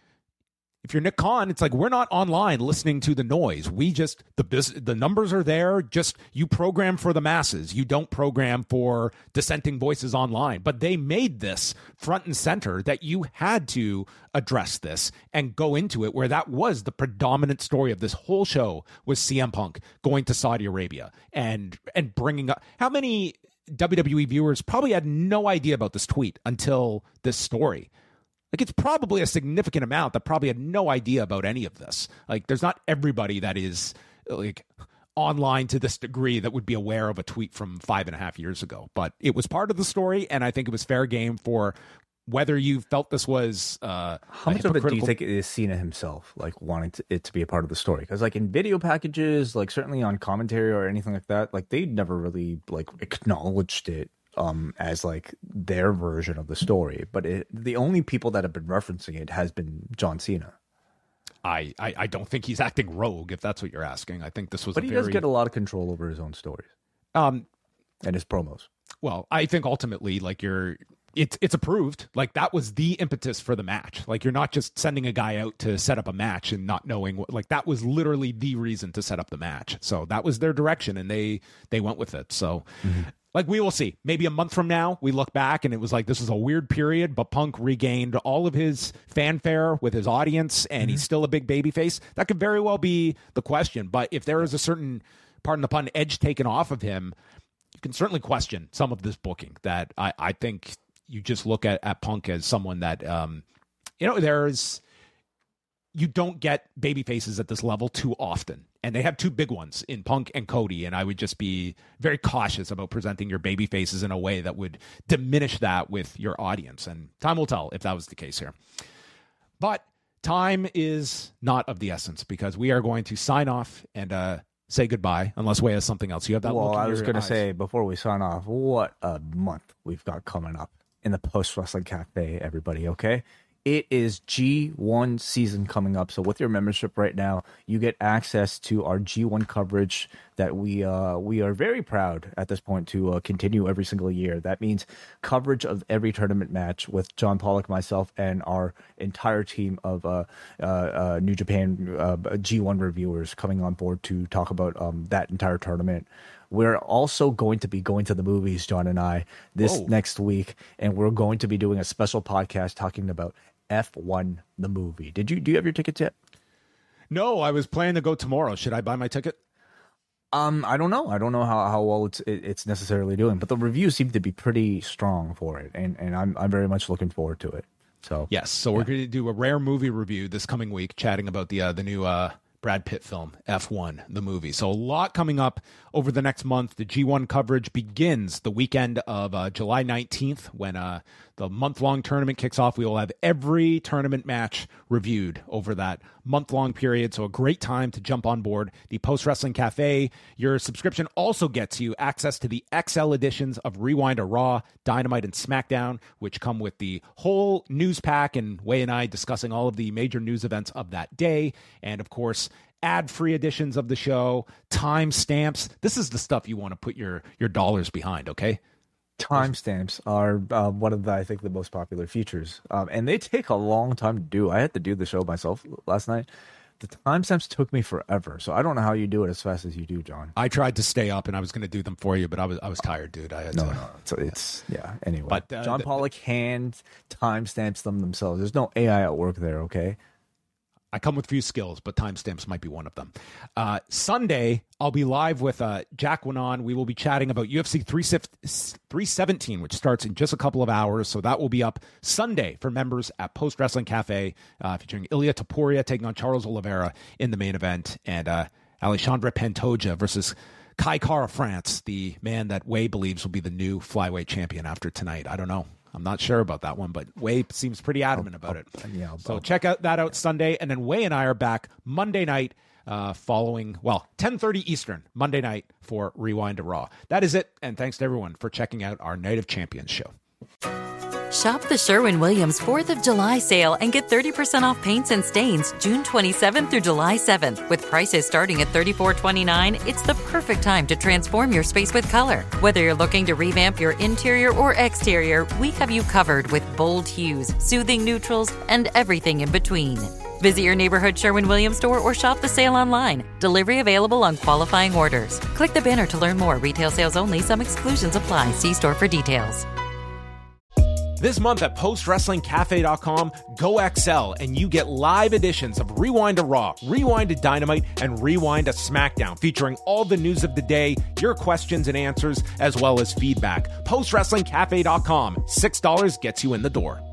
if you're Nick Khan, it's like, we're not online listening to the noise. We just, the numbers are there. Just, you program for the masses. You don't program for dissenting voices online. But they made this front and center that you had to address this and go into it, where that was the predominant story of this whole show, was CM Punk going to Saudi Arabia and bringing up how many WWE viewers probably had no idea about this tweet until this story. Like, it's probably a significant amount that probably had no idea about any of this. Like, there's not everybody that is like online to this degree that would be aware of a tweet from 5.5 years ago. But it was part of the story, and I think it was fair game for whether you felt this was how much of it do you think is Cena himself, like, wanting it to be a part of the story? Because, like, in video packages, like, certainly on commentary or anything like that, like, they never really like acknowledged it as like their version of the story. But the only people that have been referencing it has been John Cena. I don't think he's acting rogue, if that's what you're asking. I think this was, but he does get a lot of control over his own stories, and his promos. Well, I think ultimately, like, it's approved. Like, that was the impetus for the match. Like, you're not just sending a guy out to set up a match and not knowing what, like, that was literally the reason to set up the match. So that was their direction, and they went with it. So. Mm-hmm. Like, we will see. Maybe a month from now, we look back and it was like, this was a weird period, but Punk regained all of his fanfare with his audience, and he's still a big babyface. That could very well be the question. But if there is a certain, pardon the pun, edge taken off of him, you can certainly question some of this booking. That I think you just look at Punk as someone that, you don't get baby faces at this level too often. And they have two big ones in Punk and Cody. And I would just be very cautious about presenting your baby faces in a way that would diminish that with your audience. And time will tell if that was the case here. But time is not of the essence, because we are going to sign off and say goodbye, unless Way has something else. You have that. Well, I was going to say, before we sign off, what a month we've got coming up in the Post Wrestling Cafe, everybody, okay? It is G1 season coming up. So with your membership right now, you get access to our G1 coverage that we are very proud at this point to continue every single year. That means coverage of every tournament match with John Pollock, myself, and our entire team of New Japan G1 reviewers coming on board to talk about that entire tournament. We're also going to be going to the movies, John and I, this next week, and we're going to be doing a special podcast talking about F1 the movie. Do you have your tickets yet? No, I was planning to go tomorrow. Should I buy my ticket? I don't know. I don't know how well it's necessarily doing, but the reviews seem to be pretty strong for it, and I'm very much looking forward to it. So yes, so we're going to do a rare movie review this coming week, chatting about the new Brad Pitt film, F1, the movie. So a lot coming up over the next month. The G1 coverage begins the weekend of July 19th when the month-long tournament kicks off. We will have every tournament match reviewed over that month-long period. So a great time to jump on board the Post Wrestling Cafe. Your subscription also gets you access to the XL editions of Rewind or Raw, Dynamite, and SmackDown, which come with the whole news pack, and Way and I discussing all of the major news events of that day. And of course, ad-free editions of the show, time stamps. This is the stuff you want to put your dollars behind, okay? Timestamps are one of I think the most popular features, and they take a long time to do. I had to do the show myself last night. The timestamps took me forever, so I don't know how you do it as fast as you do, John. I tried to stay up, and I was going to do them for you, but I was tired, dude. I had It's Anyway, but John Pollock hand timestamps them themselves. There's no AI at work there. Okay. I come with few skills, but timestamps might be one of them. Sunday, I'll be live with Jack Winan. We will be chatting about UFC 317, which starts in just a couple of hours. So that will be up Sunday for members at Post Wrestling Cafe, featuring Ilya Topuria taking on Charles Oliveira in the main event, and Alexandre Pantoja versus Kai Kara France, the man that Wei believes will be the new flyweight champion after tonight. I don't know. I'm not sure about that one, but Wei seems pretty adamant about it. So check that out Sunday. And then Wei and I are back Monday night following, 10:30 Eastern, Monday night for Rewind to Raw. That is it. And thanks to everyone for checking out our Night of Champions show. Shop the Sherwin-Williams 4th of July sale and get 30% off paints and stains June 27th through July 7th. With prices starting at $34.29, it's the perfect time to transform your space with color. Whether you're looking to revamp your interior or exterior, we have you covered with bold hues, soothing neutrals, and everything in between. Visit your neighborhood Sherwin-Williams store or shop the sale online. Delivery available on qualifying orders. Click the banner to learn more. Retail sales only. Some exclusions apply. See store for details. This month at PostWrestlingCafe.com, go XL, and you get live editions of Rewind to Raw, Rewind to Dynamite, and Rewind to SmackDown, featuring all the news of the day, your questions and answers, as well as feedback. PostWrestlingCafe.com, $6 gets you in the door.